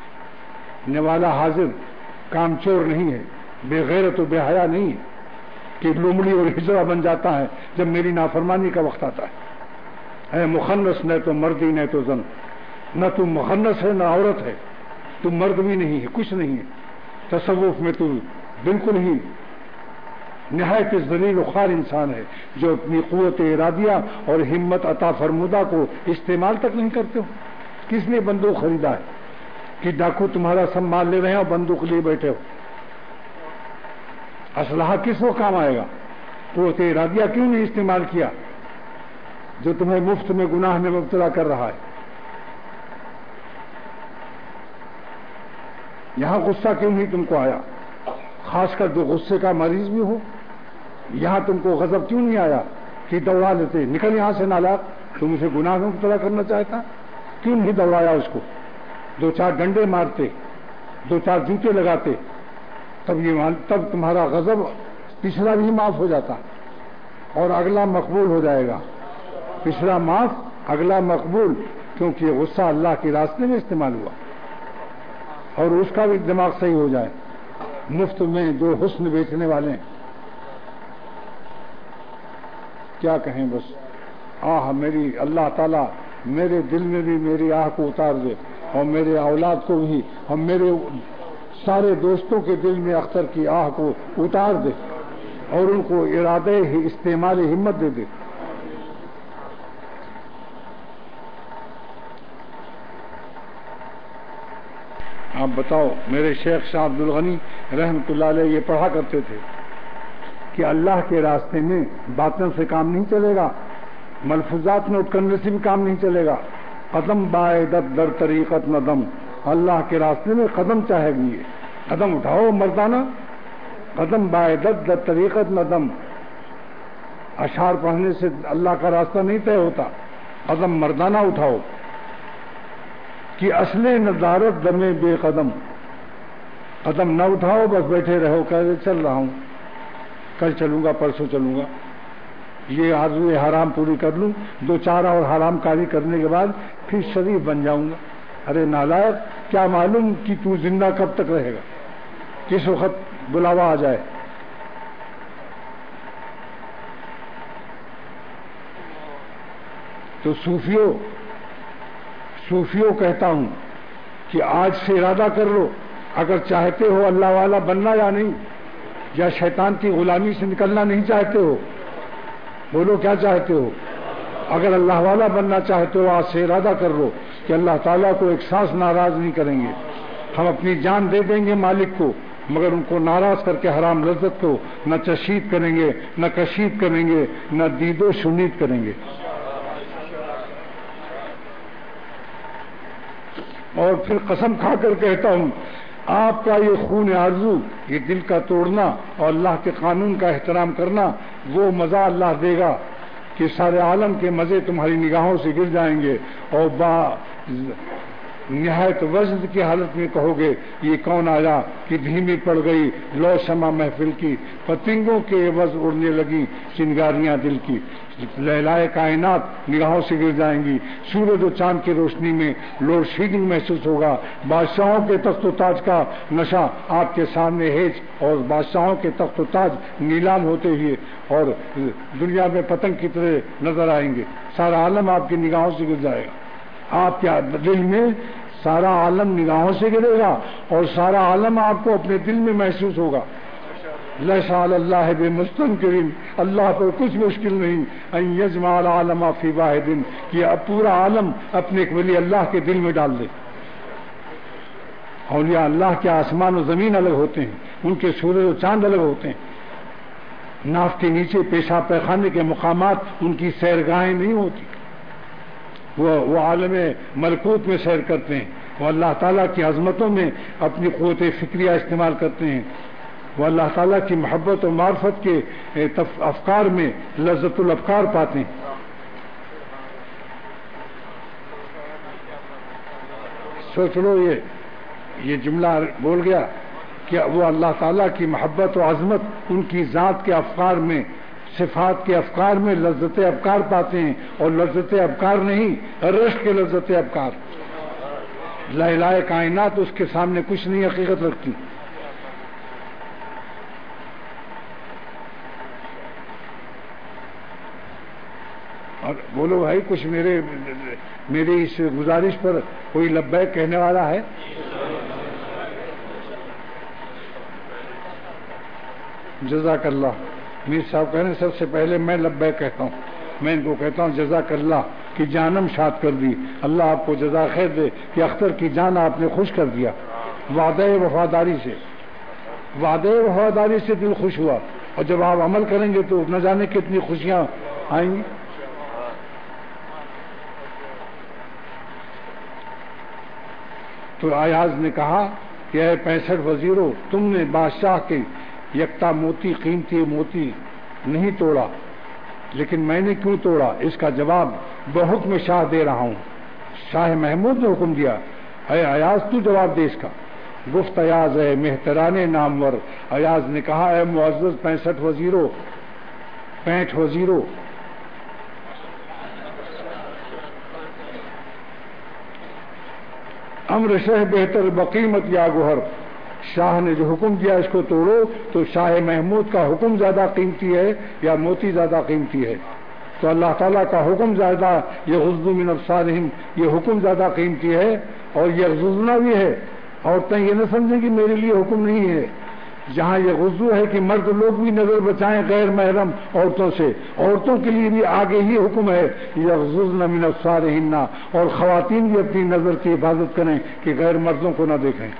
نوالا حاضر، کام چور نہیں ہے، بے غیرت و بے حیا نہیں ہے. کہ لومڑی اور ہجڑا بن جاتا ہے جب میری نافرمانی کا وقت آتا ہے۔ اے مخنث، نہ تو مردی نہ تو زن، نہ تو مخنث ہے نہ عورت ہے، تو مرد بھی نہیں ہے، کچھ نہیں ہے۔ تصوف میں تو بالکل ہی نہایت ذلیل و خوار انسان ہے جو اپنی قوت ارادیہ اور ہمت عطا فرمودہ کو استعمال تک نہیں کرتے ہو۔ کس نے بندوق خریدا ہے کہ ڈاکو تمہارا سب مال لے رہے ہیں اور بندوق لیے بیٹھے ہو؟ اسلحہ کس کو کام آئے گا؟ قوت ارادیہ کیوں نہیں استعمال کیا جو تمہیں مفت میں گناہ میں مبتلا کر رہا ہے؟ یہاں غصہ کیوں نہیں تم کو آیا؟ خاص کر جو غصے کا مریض بھی ہو، یہاں تم کو غضب کیوں نہیں آیا کہ دوڑا لیتے؟ نکل یہاں سے نالاق، تم اسے گناہ میں مبتلا کرنا چاہتا، کیوں نہیں دوڑایا اس کو؟ دو چار ڈنڈے مارتے، دو چار جوتے لگاتے، تب یہ تب تمہارا غضب پچھلا بھی معاف ہو جاتا اور اگلا مقبول ہو جائے گا۔ پچھلا معاف، اگلا مقبول، کیونکہ یہ غصہ اللہ کے راستے میں استعمال ہوا اور اس کا بھی دماغ صحیح ہو جائے۔ مفت میں جو حسن بیچنے والے ہیں، کیا کہیں بس آہ میری، اللہ تعالیٰ میرے دل میں بھی میری آہ کو اتار دے اور میرے اولاد کو بھی اور میرے سارے دوستوں کے دل میں اختر کی آہ کو اتار دے اور ان کو ارادے ہی استعمال ہمت دے دے۔ آپ بتاؤ، میرے شیخ شاہ عبد الغنی رحمۃ اللہ علیہ یہ پڑھا کرتے تھے کہ اللہ کے راستے میں باتوں سے کام نہیں چلے گا، ملفوظات نوٹ کرنے سے بھی کام نہیں چلے گا۔ قدم باعدت در طریقت ندم، اللہ کے راستے میں قدم چاہے گی، قدم اٹھاؤ مردانہ، قدم باعدت در طریقت ندم۔ اشعار پڑھنے سے اللہ کا راستہ نہیں طے ہوتا، قدم مردانہ اٹھاؤ کہ اصل ندارت دمے بے قدم۔ قدم نہ اٹھاؤ، بس بیٹھے رہو، کہہ چل رہا ہوں، کل چلوں گا، پرسوں چلوں گا، یہ آرزو حرام پوری کر لوں، دو چار اور حرام کاری کرنے کے بعد پھر شریف بن جاؤں گا۔ ارے نالائق، کیا معلوم کہ تو زندہ کب تک رہے گا، کس وقت بلاوا آ جائے۔ تو صوفیوں صوفیوں کہتا ہوں کہ آج سے ارادہ کر لو، اگر چاہتے ہو اللہ والا بننا یا نہیں، یا شیطان کی غلامی سے نکلنا نہیں چاہتے ہو، بولو کیا چاہتے ہو؟ اگر اللہ والا بننا چاہتے ہو، آج سے ارادہ کر لو کہ اللہ تعالیٰ کو ایک سانس ناراض نہیں کریں گے، ہم اپنی جان دے دیں گے مالک کو، مگر ان کو ناراض کر کے حرام لذت کو نہ چشید کریں گے، نہ کشید کریں گے، نہ دید و شنید کریں گے۔ اور پھر قسم کھا کر کہتا ہوں، آپ کا یہ خون آرزو، یہ دل کا توڑنا اور اللہ کے قانون کا احترام کرنا، وہ مزہ اللہ دے گا کہ سارے عالم کے مزے تمہاری نگاہوں سے گر جائیں گے اور با نہایت وجد کی حالت میں کہو گے یہ کون آیا کہ دھیمی پڑ گئی لو شمع محفل کی، پتنگوں کے عوض اڑنے لگی چنگاریاں دل کی۔ لہلائے کائنات نگاہوں سے گر جائیں گی، سورج و چاند کی روشنی میں لوڈ شیڈنگ محسوس ہوگا، بادشاہوں کے تخت و تاج کا نشہ آپ کے سامنے ہیج اور بادشاہوں کے تخت و تاج نیلام ہوتے ہوئے اور دنیا میں پتنگ کی طرح نظر آئیں گے، سارا عالم آپ کی نگاہوں سے گر جائے گا، آپ کے دل میں سارا عالم نگاہوں سے گرے گا اور سارا عالم آپ کو اپنے دل میں محسوس ہوگا۔ لیس علی اللہ بمستنکرین، اللہ پر کچھ مشکل نہیں، ان یجمع العالم فی واحد، کہ اب پورا عالم اپنے ایک ولی اللہ کے دل میں ڈال دے۔ اولیاء اللہ کے آسمان و زمین الگ ہوتے ہیں، ان کے سورج و چاند الگ ہوتے ہیں، ناف کے نیچے پیشاب پیخانے کے مقامات ان کی سیرگاہیں نہیں ہوتی، وہ وہ عالم ملکوت میں سیر کرتے ہیں، وہ اللہ تعالیٰ کی عظمتوں میں اپنی قوت فکریہ استعمال کرتے ہیں، وہ اللہ تعالیٰ کی محبت و معرفت کے افکار میں لذت الافکار پاتے ہیں۔ سوچ لو، یہ یہ جملہ بول گیا کہ وہ اللہ تعالیٰ کی محبت و عظمت ان کی ذات کے افکار میں، صفات کے افکار میں لذت افکار پاتے ہیں، اور لذت افکار نہیں، رشک کے لذت افکار۔ لہلائے کائنات اس کے سامنے کچھ نہیں حقیقت رکھتی۔ بولو بھائی کچھ میرے میری اس گزارش پر کوئی لبیک کہنے والا ہے؟ جزاک اللہ. میر صاحب کہنے سب سے پہلے میں لبیک کہتا ہوں. میں ان کو کہتا ہوں جزاک اللہ کی جانم شاد کر دی. اللہ آپ کو جزا خیر دے کہ اختر کی جان آپ نے خوش کر دیا. وعدہ وفاداری سے وعدہ وفاداری سے دل خوش ہوا، اور جب آپ عمل کریں گے تو نہ جانے کتنی خوشیاں آئیں گی. تو ایاز نے کہا کہ اے پینسٹھ وزیروں، تم نے بادشاہ کے یکتا موتی قیمتی موتی نہیں توڑا، لیکن میں نے کیوں توڑا؟ اس کا جواب بحکم شاہ دے رہا ہوں. شاہ محمود نے حکم دیا. اے ایاز تو جواب دے اس کا. گفت ایاز اے مہتران نامور. ایاز نے کہا اے معزز پینسٹھ وزیروں پینٹھ وزیروں امر شہ بہتر بقیمت یا گوہر. شاہ نے جو حکم دیا اس کو توڑو، تو شاہ محمود کا حکم زیادہ قیمتی ہے یا موتی زیادہ قیمتی ہے؟ تو اللہ تعالیٰ کا حکم زیادہ، یغضوا من ابصارہم، یہ حکم زیادہ قیمتی ہے. اور یغضضنا بھی ہے. عورتیں یہ نہ سمجھیں کہ میرے لیے حکم نہیں ہے. جہاں یہ غضو ہے کہ مرد لوگ بھی نظر بچائیں غیر محرم عورتوں سے، عورتوں کے لیے بھی آگے ہی حکم ہے یغضضن من ابصارہن، اور خواتین بھی اپنی نظر کی حفاظت کریں کہ غیر مردوں کو نہ دیکھیں.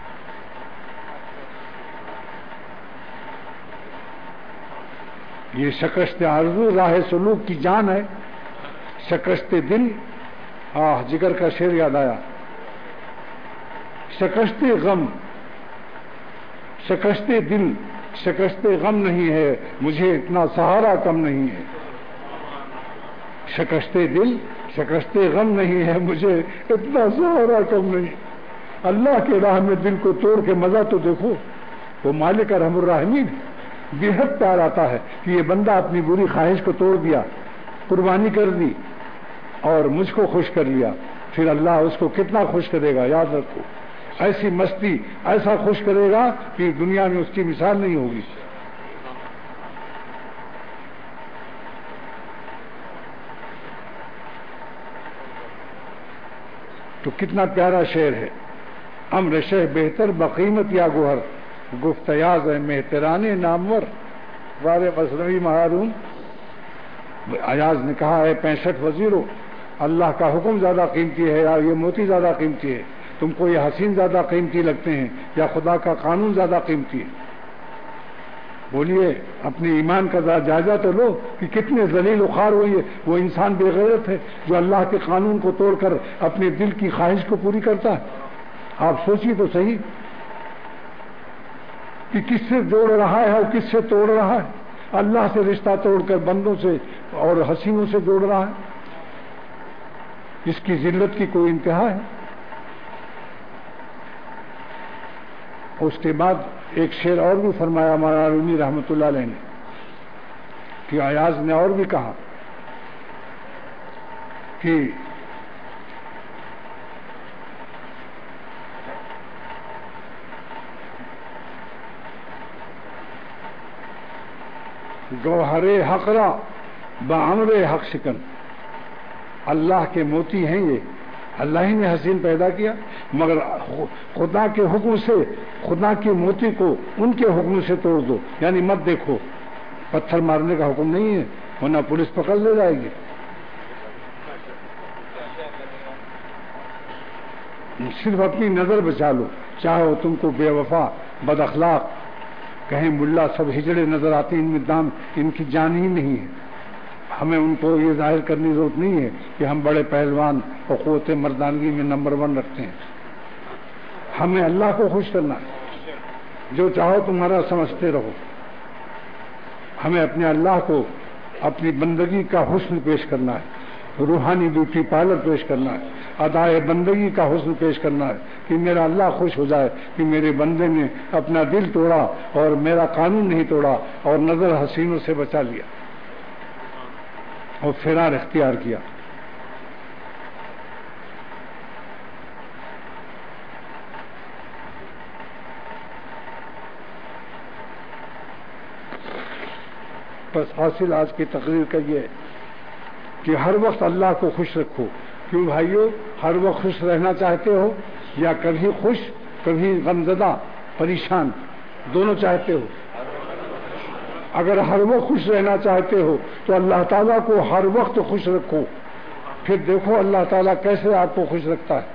یہ شکست آرزو راہ سلوک کی جان ہے. شکست دل، آہ جگر کا شعر یاد آیا. شکست غم، شکست دل، شکست غم نہیں ہے، مجھے اتنا سہارا کم نہیں ہے. شکست دل، شکست غم نہیں ہے، مجھے اتنا سہارا کم نہیں. اللہ کے راہ میں دل کو توڑ کے مزہ تو دیکھو. وہ مالک ارحم الراحمین بے حد پیار آتا ہے کہ یہ بندہ اپنی بری خواہش کو توڑ دیا، قربانی کر دی اور مجھ کو خوش کر لیا. پھر اللہ اس کو کتنا خوش کرے گا یاد رکھو. ایسی مستی، ایسا خوش کرے گا کہ دنیا میں اس کی مثال نہیں ہوگی. تو کتنا پیارا شعر ہے. امر شہ بہتر بقیمت یا گوہر، گفت ایاز ہے مہتران نامور. وارے مصنوی محروم. ایاز نے کہا ہے پینسٹھ وزیروں، اللہ کا حکم زیادہ قیمتی ہے یا یہ موتی زیادہ قیمتی ہے؟ تم کو یہ حسین زیادہ قیمتی لگتے ہیں یا خدا کا قانون زیادہ قیمتی ہے؟ بولیے اپنے ایمان کا جائزہ تو لو کہ کتنے ذلیل و خوار ہوئی ہے. وہ انسان بے غیرت ہے جو اللہ کے قانون کو توڑ کر اپنے دل کی خواہش کو پوری کرتا ہے. آپ سوچیے تو صحیح کہ کس سے جوڑ رہا ہے اور کس سے توڑ رہا ہے. اللہ سے رشتہ توڑ کر بندوں سے اور حسینوں سے جوڑ رہا ہے. اس کی ذلت کی کوئی انتہا ہے؟ اس کے بعد ایک شعر اور بھی فرمایا مولانا رومی رحمۃ اللہ علیہ نے کہ ایاز نے اور بھی کہا کہ گوہر حقرا بعمر حق شکن. اللہ کے موتی ہیں یہ، اللہ ہی نے حسین پیدا کیا، مگر خدا کے حکم سے خدا کے موتی کو ان کے حکم سے توڑ دو. یعنی مت دیکھو، پتھر مارنے کا حکم نہیں ہے ورنہ پولیس پکڑ لے جائے گی. صرف اپنی نظر بچا لو. چاہو تم کو بے وفا بد اخلاق کہیں ملا سب ہجڑے نظر آتے ہیں، ان میں دام ان کی جان ہی نہیں ہے. ہمیں ان کو یہ ظاہر کرنے کی ضرورت نہیں ہے کہ ہم بڑے پہلوان اور قوت مردانگی میں نمبر ون رکھتے ہیں. ہمیں اللہ کو خوش کرنا ہے. جو چاہو تمہارا سمجھتے رہو. ہمیں اپنے اللہ کو اپنی بندگی کا حسن پیش کرنا ہے، روحانی بیوٹی پارلر پیش کرنا ہے، ادائے بندگی کا حسن پیش کرنا ہے کہ میرا اللہ خوش ہو جائے کہ میرے بندے نے اپنا دل توڑا اور میرا قانون نہیں توڑا اور نظر حسینوں سے بچا لیا اور فرار اختیار کیا. بس حاصل آج کی تقریر کا یہ ہے کہ ہر وقت اللہ کو خوش رکھو. کیوں بھائیو؟ ہر وقت خوش رہنا چاہتے ہو یا کبھی خوش کبھی غمزدہ پریشان دونوں چاہتے ہو؟ اگر ہر وقت خوش رہنا چاہتے ہو تو اللہ تعالیٰ کو ہر وقت خوش رکھو. پھر دیکھو اللہ تعالیٰ کیسے آپ کو خوش رکھتا ہے.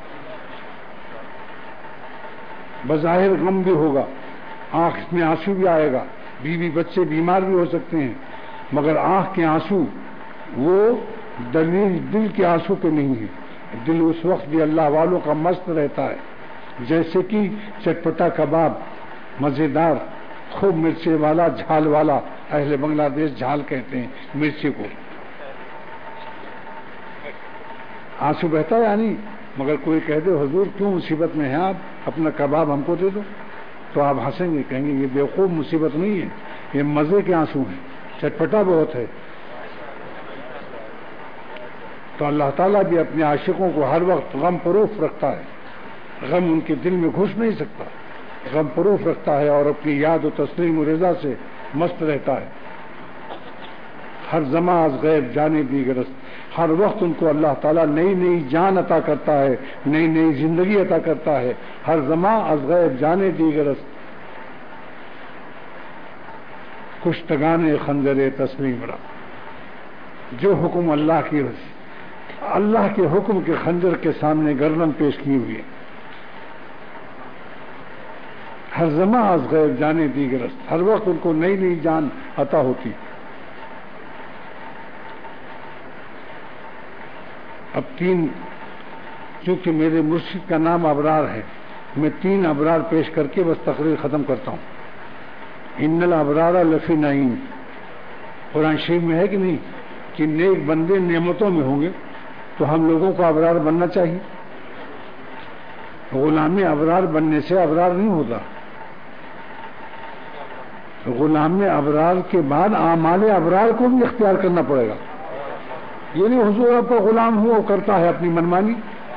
بظاہر غم بھی ہوگا، آنکھ میں آنسو بھی آئے گا، بیوی بچے بیمار بھی ہو سکتے ہیں، مگر آنکھ کے آنسو وہ دلیل دل کے آنسو پہ نہیں ہے. دل اس وقت بھی اللہ والوں کا مست رہتا ہے. جیسے کہ چٹپٹا کباب مزیدار خوب مرچی والا جھال والا، اہل بنگلہ دیش جھال کہتے ہیں مرچی کو. آنسو بہتا ہے یعنی، مگر کوئی کہہ دے حضور کیوں مصیبت میں ہیں آپ، اپنا کباب ہم کو دے دو، تو آپ ہنسیں گے، کہیں گے یہ بیوقوف مصیبت نہیں ہے، یہ مزے کے آنسو ہیں، چٹپٹا بہت ہے. تو اللہ تعالیٰ بھی اپنے عاشقوں کو ہر وقت غم پروف رکھتا ہے. غم ان کے دل میں گھس نہیں سکتا، غم پروف رکھتا ہے اور اپنی یاد و تسلیم و رضا سے مست رہتا ہے. ہر زماں از غیب جانے دیگرست، ہر وقت ان کو اللہ تعالیٰ نئی نئی جان عطا کرتا ہے، نئی نئی زندگی عطا کرتا ہے. ہر زماں از غیب جانے دیگرست، کشتگان خنجر تسلیم را. جو حکم اللہ کی رسی، اللہ کے حکم کے خنجر کے سامنے گردن پیش کی ہوئی ہے. ہر زماں از غیب جانے دیگرست، ہر وقت ان کو نئی نئی جان عطا ہوتی. اب تین، چونکہ میرے مرشد کا نام ابرار ہے، میں تین ابرار پیش کر کے بس تقریر ختم کرتا ہوں. ان الابرار لفی نعیم، قرآن شریف میں ہے کہ نہیں کہ نیک بندے نعمتوں میں ہوں گے، تو ہم لوگوں کو ابرار بننا چاہیے. غلام ابرار بننے سے ابرار نہیں ہوتا، غلام ابرار کے بعد اعمال ابرار کو بھی اختیار کرنا پڑے گا. یہ نہیں حضور آپ کا غلام ہوں وہ کرتا ہے اپنی منمانی،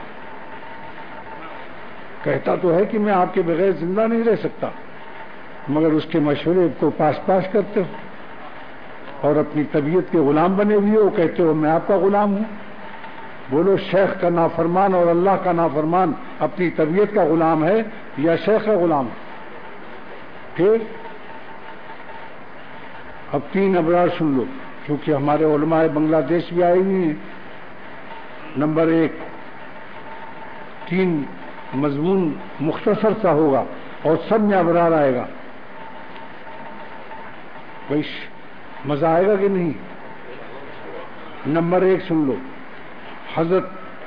کہتا تو ہے کہ میں آپ کے بغیر زندہ نہیں رہ سکتا، مگر اس کے مشورے کو پاس پاس کرتے ہو اور اپنی طبیعت کے غلام بنے ہوئے ہو، کہتے ہو میں آپ کا غلام ہوں. بولو شیخ کا نافرمان اور اللہ کا نافرمان اپنی طبیعت کا غلام ہے یا شیخ کا غلام؟ پھر اب تین ابرار سن لو، کیونکہ ہمارے علماء بنگلہ دیش بھی آئے ہوئے ہیں. نمبر ایک، تین مضمون مختصر سا ہوگا اور سب میں ابرار آئے گا. بھائی مزہ آئے گا کہ نہیں؟ نمبر ایک سن لو، حضرت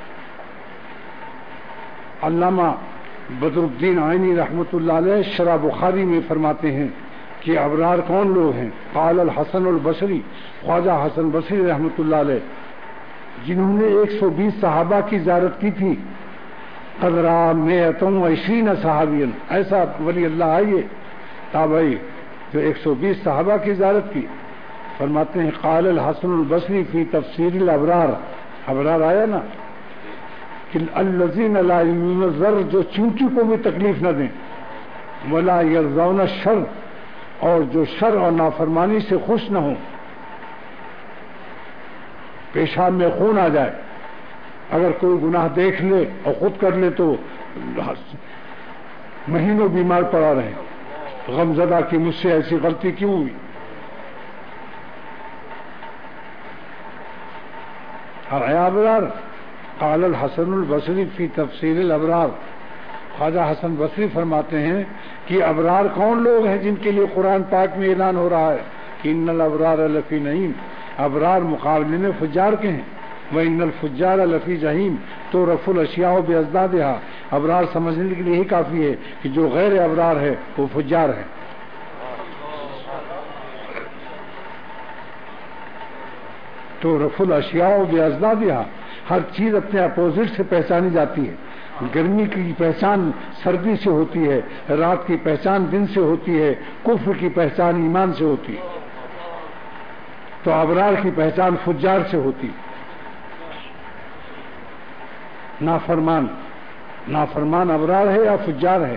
علامہ بدر الدین عینی رحمۃ اللہ علیہ شرح بخاری میں فرماتے ہیں کہ ابرار کون لوگ ہیں. قال الحسن البصری، خواجہ حسن بصری رحمۃ اللہ علیہ، جنہوں نے ایک سو بیس صحابہ کی زیارت کی تھی. قدرا میتم و عشرین صحابین، ایسا ولی اللہ آئیے تابعی جو ایک سو بیس صحابہ کی زیارت کی. فرماتے ہیں قال الحسن البصری فی تفسیر الابرار، ابرار آیا نا کہ الذین لا یرجون الضر، جو چونٹی کو بھی تکلیف نہ دیں، ولا یرضون الشر، اور جو شر اور نافرمانی سے خوش نہ ہوں. پیشاب میں خون آ جائے، اگر کوئی گناہ دیکھ لے اور خود کر لے تو مہینوں بیمار پڑا رہے، غم زدہ کہ مجھ سے ایسی غلطی کیوں ہوئی. ابرار قال الحسن البصری فی تفسیر الابرار، خواجہ حسن بصری فرماتے ہیں کہ ابرار کون لوگ ہیں جن کے لیے قرآن پاک میں اعلان ہو رہا ہے کہ ان الابرار لفی نعیم، ابرار مقابلے میں فجار کے ہیں. وان الفجار لفی جہیم تو رف الاشیاء بازدادها، ابرار سمجھنے کے لیے ہی کافی ہے کہ جو غیر ابرار ہے وہ فجار ہے. تو رف الاشیاء بازدادها، ہر چیز اپنے اپوزٹ سے پہچانی جاتی ہے. گرمی کی پہچان سردی سے ہوتی ہے، رات کی پہچان دن سے ہوتی ہے، کفر کی پہچان ایمان سے ہوتی ہے. تو ابرار کی پہچان فجار سے ہوتی. نافرمان نافرمان ابرار ہے یا فجار ہے؟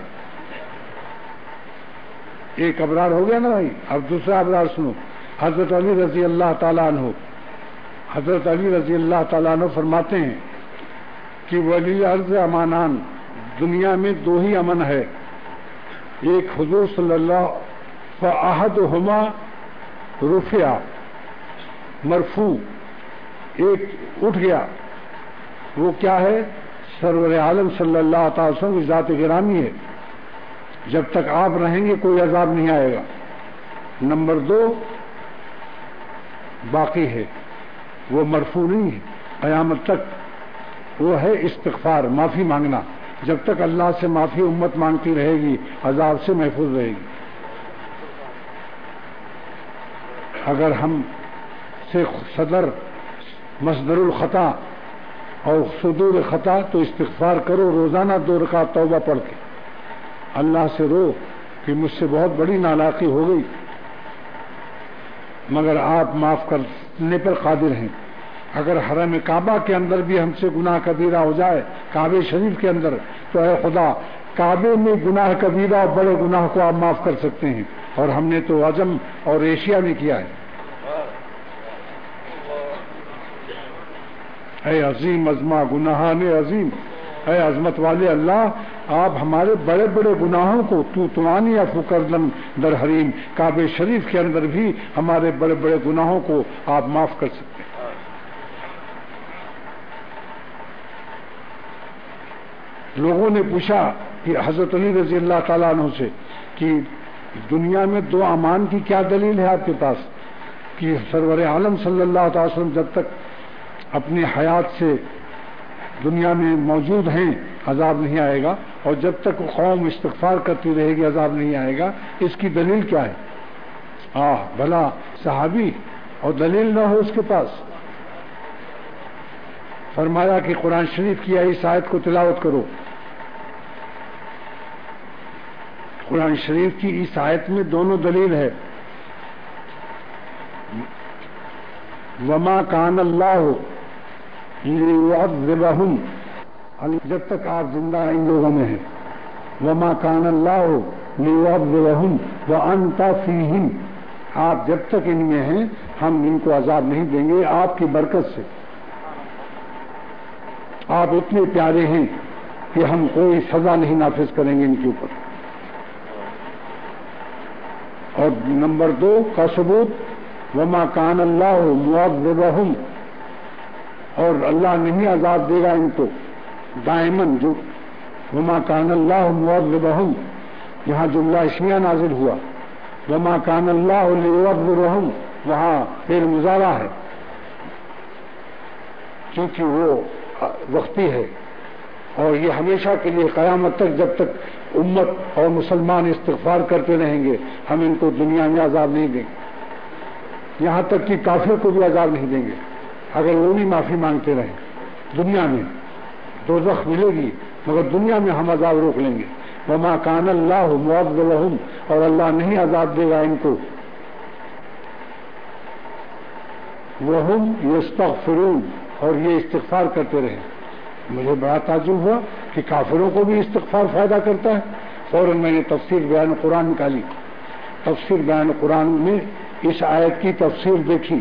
ایک ابرار ہو گیا نا بھائی. اب دوسرا ابرار سنو. حضرت علی رضی اللہ تعالیٰ عنہ حضرت علی رضی اللہ تعالیٰ عنہ فرماتے ہیں کہ ولی عرض امانان، دنیا میں دو ہی امن ہے، ایک حضور صلی اللہ فاحدہما رفع مرفوع، ایک اٹھ گیا، وہ کیا ہے؟ سرور عالم صلی اللہ تعالی وسلم کی ذات گرامی ہے، جب تک آپ رہیں گے کوئی عذاب نہیں آئے گا۔ نمبر دو باقی ہے، وہ مرفوع نہیں ہے قیامت تک، وہ ہے استغفار، معافی مانگنا۔ جب تک اللہ سے معافی امت مانگتی رہے گی عذاب سے محفوظ رہے گی۔ اگر ہم سے صدر مصدر الخطا اور صدور خطا، تو استغفار کرو روزانہ دو رکعت توبہ پڑھ کے، اللہ سے رو کہ مجھ سے بہت بڑی نالاقی ہو گئی، مگر آپ معاف کرنے پر قادر ہیں۔ اگر حرم کعبہ کے اندر بھی ہم سے گناہ کبیرہ ہو جائے، کعبے شریف کے اندر، تو اے خدا کعبے میں گناہ کبیرہ اور بڑے گناہ کو آپ معاف کر سکتے ہیں، اور ہم نے تو عجم اور ایشیا میں کیا ہے۔ اے عظیم عظمہ گناہان عظیم، اے عظمت والے اللہ، آپ ہمارے بڑے بڑے گناہوں کو تو توانی عفو کردن در حریم، کعبے شریف کے اندر بھی ہمارے بڑے بڑے گناہوں کو آپ معاف کر سکتے ہیں۔ لوگوں نے پوچھا کہ حضرت علی رضی اللہ تعالیٰ عنہ سے کہ دنیا میں دو امان کی کیا دلیل ہے آپ کے پاس، کہ سرور عالم صلی اللہ تعالی وسلم جب تک اپنی حیات سے دنیا میں موجود ہیں عذاب نہیں آئے گا، اور جب تک قوم استغفار کرتی رہے گی عذاب نہیں آئے گا، اس کی دلیل کیا ہے؟ آہ بھلا صحابی اور دلیل نہ ہو اس کے پاس۔ فرمایا کہ قرآن شریف کی اس آیت کو تلاوت کرو۔ قرآن شریف کی اس آیت میں دونوں دلیل ہے۔ وما کان اللہ لیعذبہم، جب تک آپ زندہ ان لوگوں میں ہیں، وما کان اللہ لیعذبہم وانت فیہم، آپ جب تک ان میں ہیں ہم ان کو عذاب نہیں دیں گے آپ کی برکت سے۔ آپ اتنے پیارے ہیں کہ ہم کوئی سزا نہیں نافذ کریں گے ان کے اوپر۔ اور نمبر دو کا ثبوت وما کان اللہ معذبہم، اور اللہ نہیں عذاب دے گا ان کو دائماً، جو وما کان اللہ معذبہم، یہاں جملہ اسمیہ نازل ہوا، وما کان اللہ لیعذبہم وہاں فعل مضارع ہے، کیونکہ وہ وقتی ہے، اور یہ ہمیشہ کے لیے قیامت تک، جب تک امت اور مسلمان استغفار کرتے رہیں گے ہم ان کو دنیا میں عذاب نہیں دیں گے، یہاں تک کہ کافر کو بھی عذاب نہیں دیں گے اگر وہ بھی معافی مانگتے رہیں۔ دنیا میں دوزخ ملے گی مگر دنیا میں ہم عذاب روک لیں گے۔ وما کان اللہ معذبہم، اور اللہ نہیں عذاب دے گا ان کو، وہم یستغفرون، اور یہ استغفار کرتے رہے۔ مجھے بڑا تعجب ہوا کہ کافروں کو بھی استغفار فائدہ کرتا ہے۔ فوراً میں نے تفسیر بیان قرآن نکالی، تفسیر بیان قرآن میں اس آیت کی تفسیر دیکھی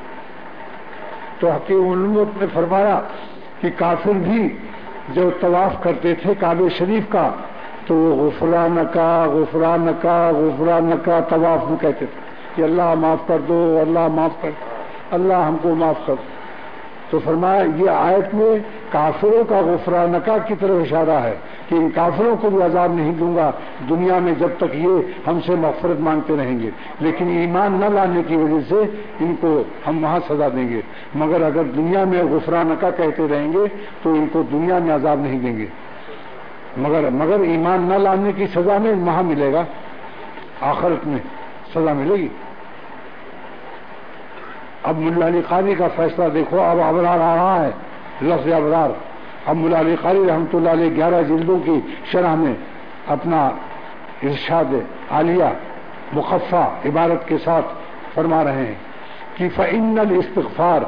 تو حکیم علومت نے فرمایا کہ کافر بھی جو طواف کرتے تھے کعبہ شریف کا تو وہ غفرانکا غفرانکا غفرانکا طواف میں کہتے تھے کہ اللہ معاف کر دو، اللہ معاف کر، اللہ ہم کو معاف کر دو۔ تو فرمایا یہ آیت میں کافروں کا غفرانکا کی طرف اشارہ ہے کہ ان کافروں کو بھی عذاب نہیں دوں گا دنیا میں جب تک یہ ہم سے مغفرت مانگتے رہیں گے، لیکن ایمان نہ لانے کی وجہ سے ان کو ہم وہاں سزا دیں گے، مگر اگر دنیا میں غفرانکا کہتے رہیں گے تو ان کو دنیا میں عذاب نہیں دیں گے، مگر مگر ایمان نہ لانے کی سزا میں وہاں ملے گا، آخرت میں سزا ملے گی۔ اب ملا علی قاری کا فیصلہ دیکھو، اب ابرار آ رہا ہے، لفظ ابرار۔ اب ملا علی قاری رحمۃ اللہ علیہ گیارہ جلدوں کی شرح میں اپنا ارشاد عالیہ مخفہ عبارت کے ساتھ فرما رہے ہیں کہ فإن الاستغفار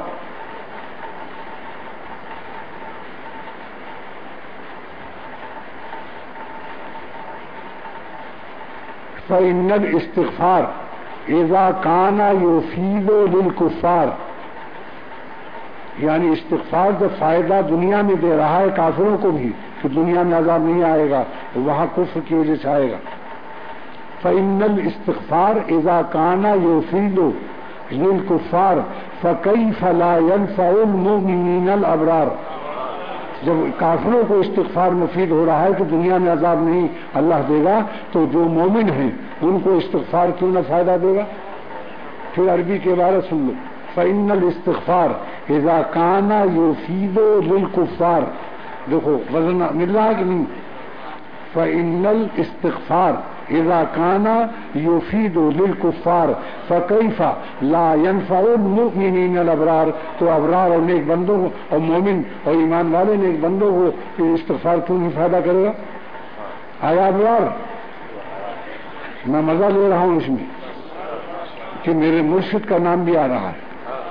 فإن الاستغفار اذا كان يفيد للكفار یعنی استغفار جب فائدہ دنیا میں دے رہا ہے کافروں کو بھی کہ دنیا میں عذاب نہیں آئے گا، وہاں کفر کی وجہ سے آئے گا۔ فَإِنَّ الْإِسْتِغْفَارَ إِذَا كَانَ يُفِيدُ لِلْكُفَّارِ فَكَيْفَ لَا يَنْفَعُ الْمُؤْمِنِينَ الْأَبْرَارَ۔ جب کافروں کو استغفار مفید ہو رہا ہے کہ دنیا میں عذاب نہیں اللہ دے گا، تو جو مومن ہیں ان کو استغفار کیوں نہ فائدہ دے گا؟ پھر عربی کے عبارت سن لو، فَإِنَّ الْإِسْتِغْفَارَ إِذَا كَانَ يُفِيدُ لِلْكُفَّارِ، دیکھو وزن مل رہا ہے کہ نہیں؟ فَإِنَّ الْإِسْتِغْفَارَ إِذَا كَانَ يُفِيدُ لِلْكُفَّارِ فَكَيْفَ لَا يَنْفَعُ الْمُؤْمِنِينَ الْأَبْرَارَ۔ تو ابرار اور نیک بندوں کو اور مومن اور ایمان والے نیک بندوں کو استغفار کیوں نہیں فائدہ کرے گا؟ آیا ابرار؟ میں مزہ لے رہا ہوں اس میں کہ میرے مرشد کا نام بھی آ رہا ہے۔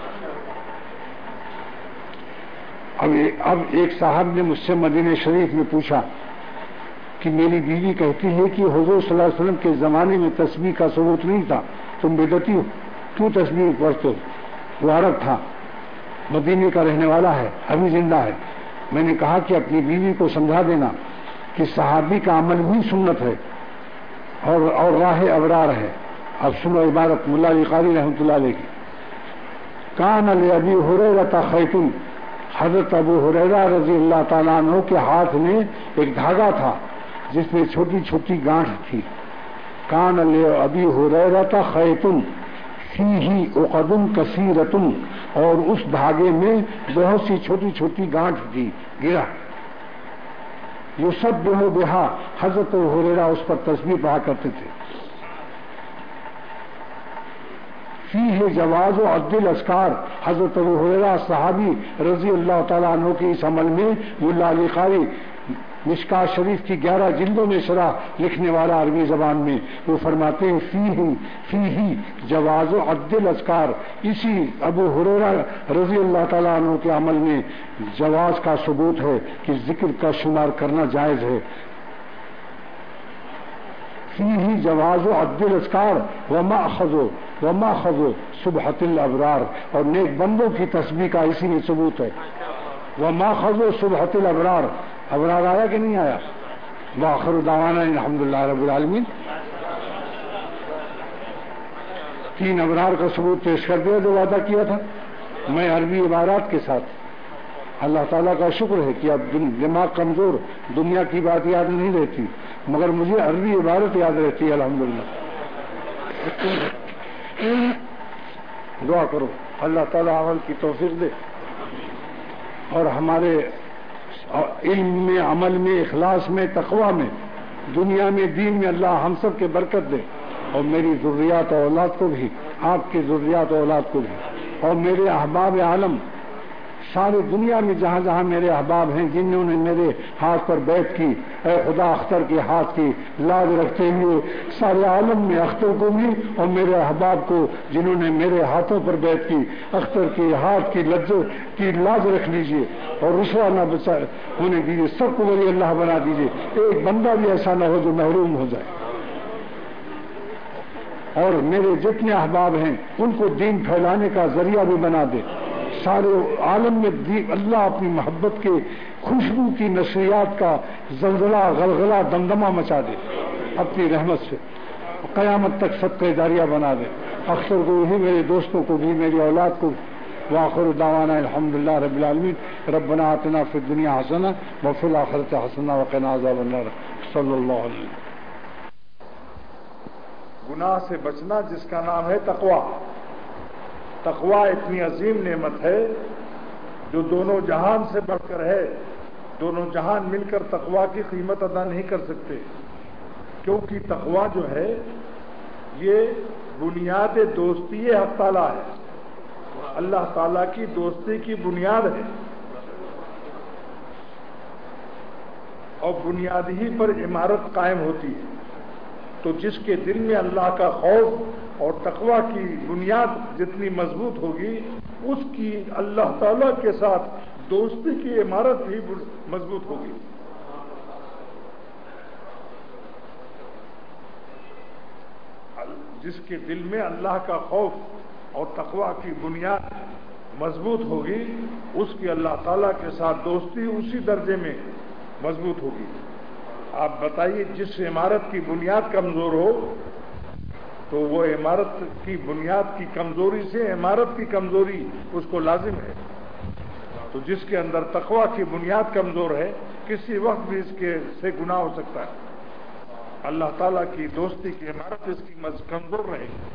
اب اب ایک صاحب نے مجھ سے مدینہ شریف میں پوچھا کہ میری بیوی کہتی ہے کہ حضور صلی اللہ علیہ وسلم کے زمانے میں تسبیح کا ثبوت نہیں تھا، تم بدعتی ہو، کیوں تسبیح پڑھتے ہو؟ وہ عرب تھا، مدینے کا رہنے والا ہے، ابھی زندہ ہے۔ میں نے کہا کہ اپنی بیوی کو سمجھا دینا کہ صحابی کا عمل بھی سنت ہے اور اور راہ ابرار ہے۔ اب سنو عبارت ملا علی قاری رحمۃ اللہ علیہ کی، کان لابی ہریرہ خیط، حضرت ابو ہریرہ رضی اللہ تعالیٰ عنہ کے ہاتھ میں ایک دھاگا تھا جس میں چھوٹی چھوٹی گانٹھ تھی۔ کان لابی ہریرہ خیط فیہ عقد کثیرۃ، اور اس دھاگے میں بہت سی چھوٹی چھوٹی گانٹھ تھی، گرا۔ یسبح بہا، حضرت ابو ہریرہ اس پر تسبیح پڑھا کرتے تھے۔ فیہ جواز و عد الاذکار، حضرت ابو ہریرہ صحابی رضی اللہ تعالیٰ عنہ کے اس عمل میں ملا علی قاری مشکاۃ شریف کی گیارہ جلدوں میں شرح لکھنے والا عربی زبان میں، وہ فرماتے ہیں فیہ فیہ جواز و عد الاذکار، اسی ابو ہریرہ رضی اللہ تعالیٰ عنہ کے عمل میں جواز کا ثبوت ہے کہ ذکر کا شمار کرنا جائز ہے۔ فیہ جواز و عد الاذکار ومأخذ ومأخذ سبحۃ الابرار، اور نیک بندوں کی تسبیح کا اسی میں ثبوت ہے۔ ومأخذ سبحۃ الابرار، ابرار آیا کہ نہیں آیا؟ وآخر دعوانا الحمدللہ رب العالمین۔ تین ابرار کا ثبوت پیش کر دیا جو وعدہ کیا تھا میں عربی عبارات کے ساتھ۔ اللہ تعالیٰ کا شکر ہے کہ اب دماغ کمزور، دنیا کی بات یاد نہیں رہتی، مگر مجھے عربی عبارت یاد رہتی ہے الحمدللہ۔ دعا کرو اللہ تعالیٰ عمل کی توفیق دے اور ہمارے علم میں، عمل میں، اخلاص میں، تقوی میں، دنیا میں، دین میں اللہ ہم سب کے برکت دے، اور میری ذریات و اولاد کو بھی، آپ کی ذریات و اولاد کو بھی، اور میرے احباب عالم ساری دنیا میں جہاں جہاں میرے احباب ہیں جنہوں نے میرے ہاتھ پر بیعت کی، اے خدا اختر کے ہاتھ کی لاج رکھتے ہوئے سارے عالم میں اختر کو بھی اور میرے احباب کو جنہوں نے میرے ہاتھوں پر بیعت کی، اختر کے ہاتھ کی لذت کی لاج رکھ لیجئے اور رسوا نہ بچا ہونے دیجیے، سب کو ولی اللہ بنا دیجیے، ایک بندہ بھی ایسا نہ ہو جو محروم ہو جائے، اور میرے جتنے احباب ہیں ان کو دین پھیلانے کا ذریعہ بھی بنا دے، سارے عالم میں اللہ اپنی محبت کے خوشبو کی نشریات کا زلزلہ، غلغلہ، دمدمہ مچا دے اپنی رحمت سے، قیامت تک صدقہ جاریہ بنا دے، اختر کو بھی، میرے دوستوں کو بھی، میری اولاد کو۔ وآخر دعوانا الحمدللہ رب العالمین۔ ربنا آتنا فی الدنیا حسنہ وفی الآخرۃ حسنہ وقنا عذاب النار۔ صلی اللہ علیہ وسلم۔ گناہ سے بچنا جس کا نام ہے تقویٰ۔ تقویٰ اتنی عظیم نعمت ہے جو دونوں جہان سے بڑھ کر ہے، دونوں جہان مل کر تقویٰ کی قیمت ادا نہیں کر سکتے، کیونکہ تقویٰ جو ہے یہ بنیاد دوستی حق تعالیٰ ہے، اللہ تعالیٰ کی دوستی کی بنیاد ہے، اور بنیاد ہی پر عمارت قائم ہوتی ہے۔ تو جس کے دل میں اللہ کا خوف اور تقویٰ کی بنیاد جتنی مضبوط ہوگی، اس کی اللہ تعالیٰ کے ساتھ دوستی کی عمارت بھی مضبوط ہوگی۔ جس کے دل میں اللہ کا خوف اور تقویٰ کی بنیاد
مضبوط ہوگی اس کی اللہ تعالیٰ کے ساتھ دوستی اسی درجے میں مضبوط ہوگی۔ آپ بتائیے، جس عمارت کی بنیاد کمزور ہو تو وہ عمارت کی بنیاد کی کمزوری سے عمارت کی کمزوری اس کو لازم ہے۔ تو جس کے اندر تقویٰ کی بنیاد کمزور ہے کسی وقت بھی اس کے سے گناہ ہو سکتا ہے۔ اللہ تعالیٰ کی دوستی کی عمارت اس کی کمزور رہے گی،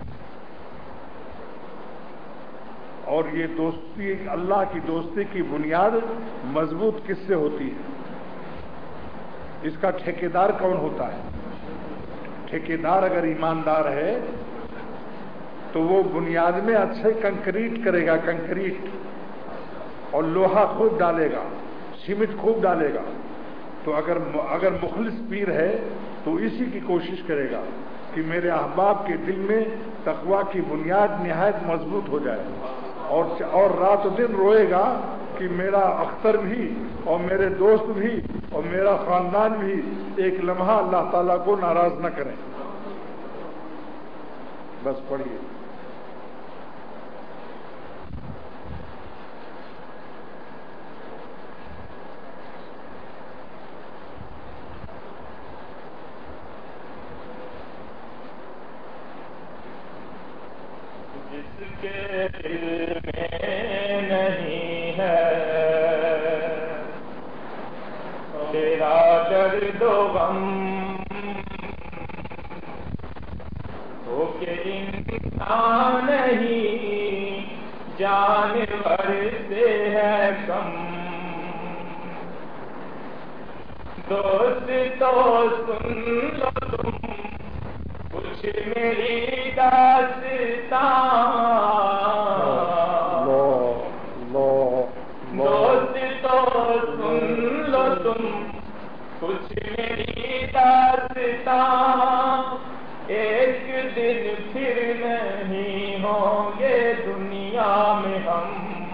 اور یہ دوستی اللہ کی دوستی کی بنیاد مضبوط کس سے ہوتی ہے؟ اس کا ٹھیکیدار کون ہوتا ہے؟ ٹھیکیدار اگر ایماندار ہے تو وہ بنیاد میں اچھے کنکریٹ کرے گا، کنکریٹ اور لوہا خوب ڈالے گا، سیمنٹ خوب ڈالے گا۔ تو اگر اگر مخلص پیر ہے تو اسی کی کوشش کرے گا کہ میرے احباب کے دل میں تقویٰ کی بنیاد نہایت مضبوط ہو جائے، اور اور رات دن روئے گا کہ میرا اختر بھی اور میرے دوست بھی اور میرا خاندان بھی ایک لمحہ اللہ تعالیٰ کو ناراض نہ کریں۔ بس پڑھیے۔
درد و غم ہو کے انسان نہیں جانور سے ہے کم، دوست تو سن لو تم کچھ میری داستان، دوست تو سن لو تم کچھ میری داستان، ایک دن پھر نہیں ہوں گے دنیا میں ہم،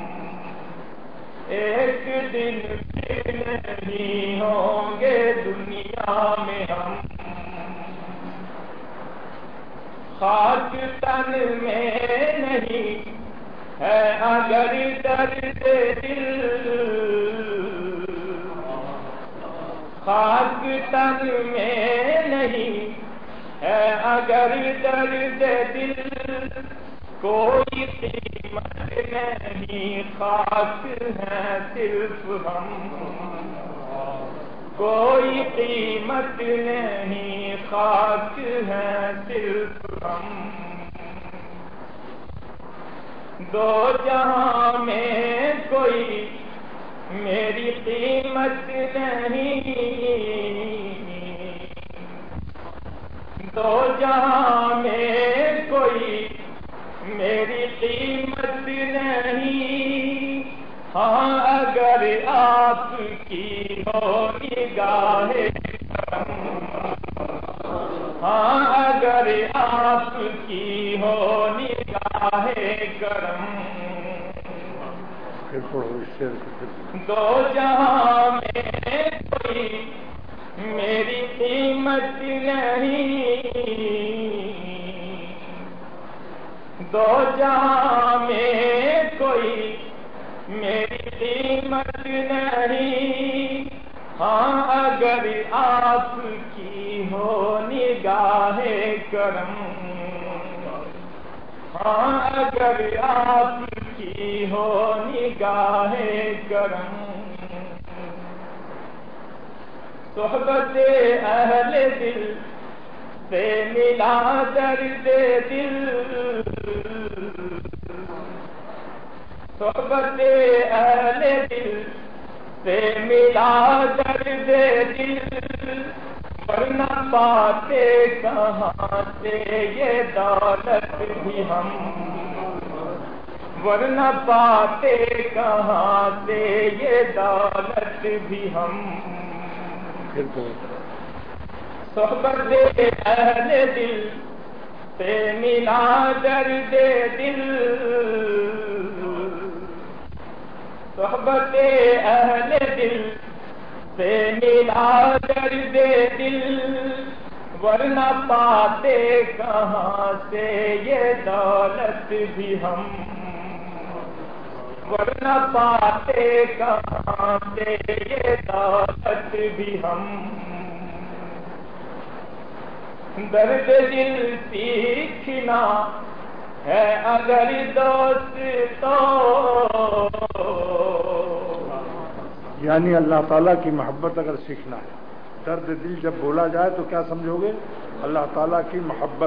ایک دن پھر نہیں ہوں گے دنیا میں ہم، خاک تن میں نہیں ہے اگر درد دل، خاک تن میں نہیں ہے اگر درد دل، کوئی قیمت نہیں خاک ہے صرف ہم، کوئی قیمت نہیں خاک ہے صرف ہم، دو جہاں میں کوئی میری قیمت نہیں، دو جہاں میں کوئی میری قیمت نہیں، ہاں اگر آپ کی ہو نگاہ کرم، ہاں اگر آپ کی ہو نگاہ کرم، دو جہاں میں کوئی میری قیمت نہیں، دو جہاں میں کوئی میری قیمت نہیں، ہاں اگر آپ کی ہو نگاہ کرم، ہاں اگر آپ کی ہو نگاہ کرم، صحبت اہل دل سے ملا درد دل، صحبت اہل دل سے ملا درد دل، ورنہ پاتے کہاں سے یہ دولت بھی ہم، ورنہ پاتے کہاں سے یہ دولت بھی ہم، صحبت اہل دل سے ملا درد دل، صحبت اہل دل سے ملا درد دل، ورنہ پاتے کہاں سے یہ دولت بھی ہم، ورنہ پاتے کہاں سے یہ دولت بھی ہم، درد دل سیکھنا ہے اگر دوست تو،
یعنی اللہ تعالیٰ کی محبت اگر سیکھنا ہے، درد دل جب بولا جائے تو کیا سمجھو گے؟ اللہ تعالیٰ کی محبت.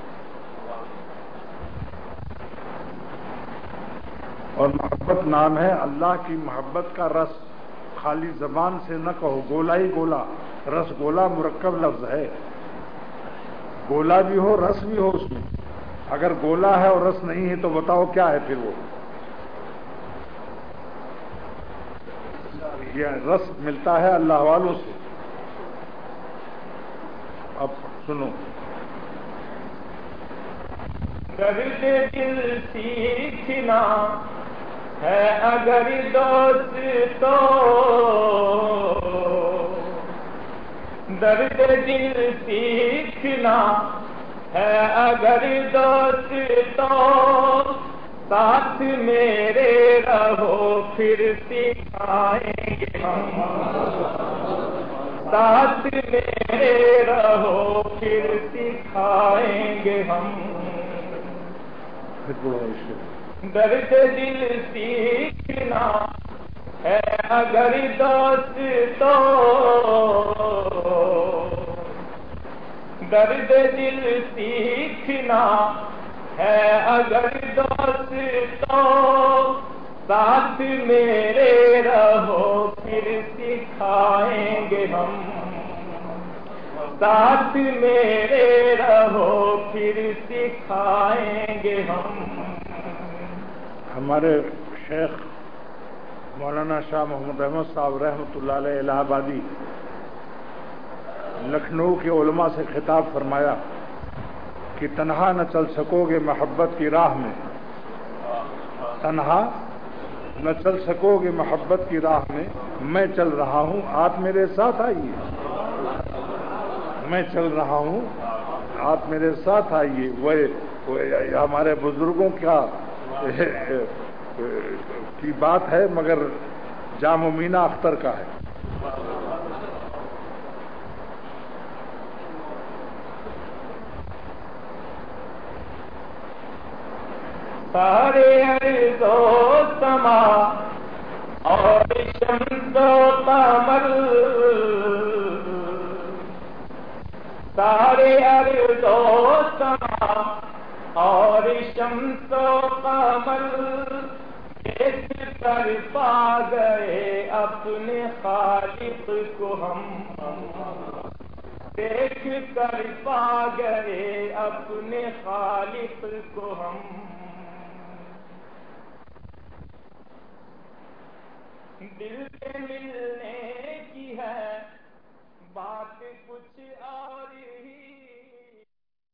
اور محبت نام ہے اللہ کی محبت کا رس. خالی زبان سے نہ کہو گولا ہی گولا، رس گولا مرکب لفظ ہے. گولا بھی ہو رس بھی ہو اس میں. اگر گولا ہے اور رس نہیں ہے تو بتاؤ کیا ہے پھر وہ؟ یہ رس ملتا ہے اللہ والوں سے. اب سنو،
درد دل سیکھنا ہے اگر دوست تو، درد دل سیکھنا ہے اگر دوست تو، ساتھ میرے رہو پھر سکھائیں گے ہم، ساتھ میرے رہو پھر سکھائیں گے ہم. درد دل سیکھنا ہے اگر دوست تو، درد دل سیکھنا ہے اگر دوست تو، ساتھ میرے رہو پھر سکھائیں گے ہم، ساتھ میرے رہو پھر سکھائیں گے ہم.
ہمارے شیخ مولانا شاہ محمد احمد صاحب رحمۃ اللہ علیہ الہ آبادی لکھنؤ کے علماء سے خطاب فرمایا کہ تنہا نہ چل سکو گے محبت کی راہ میں، تنہا نہ چل سکو گے محبت کی راہ میں، میں چل رہا ہوں آپ میرے ساتھ آئیے، میں چل رہا ہوں آپ میرے ساتھ آئیے. وہ ہمارے بزرگوں کا کی بات ہے مگر جام و مینا اختر کا ہے.
سارے ارض و سما اور شمس و قمر، سارے ارض و سما اور شمس و قمر، دیکھ کر پا گئے اپنے خالق کو ہم، دیکھ کر پا گئے اپنے خالق کو ہم. دل سے ملنے کی ہے بات کچھ آ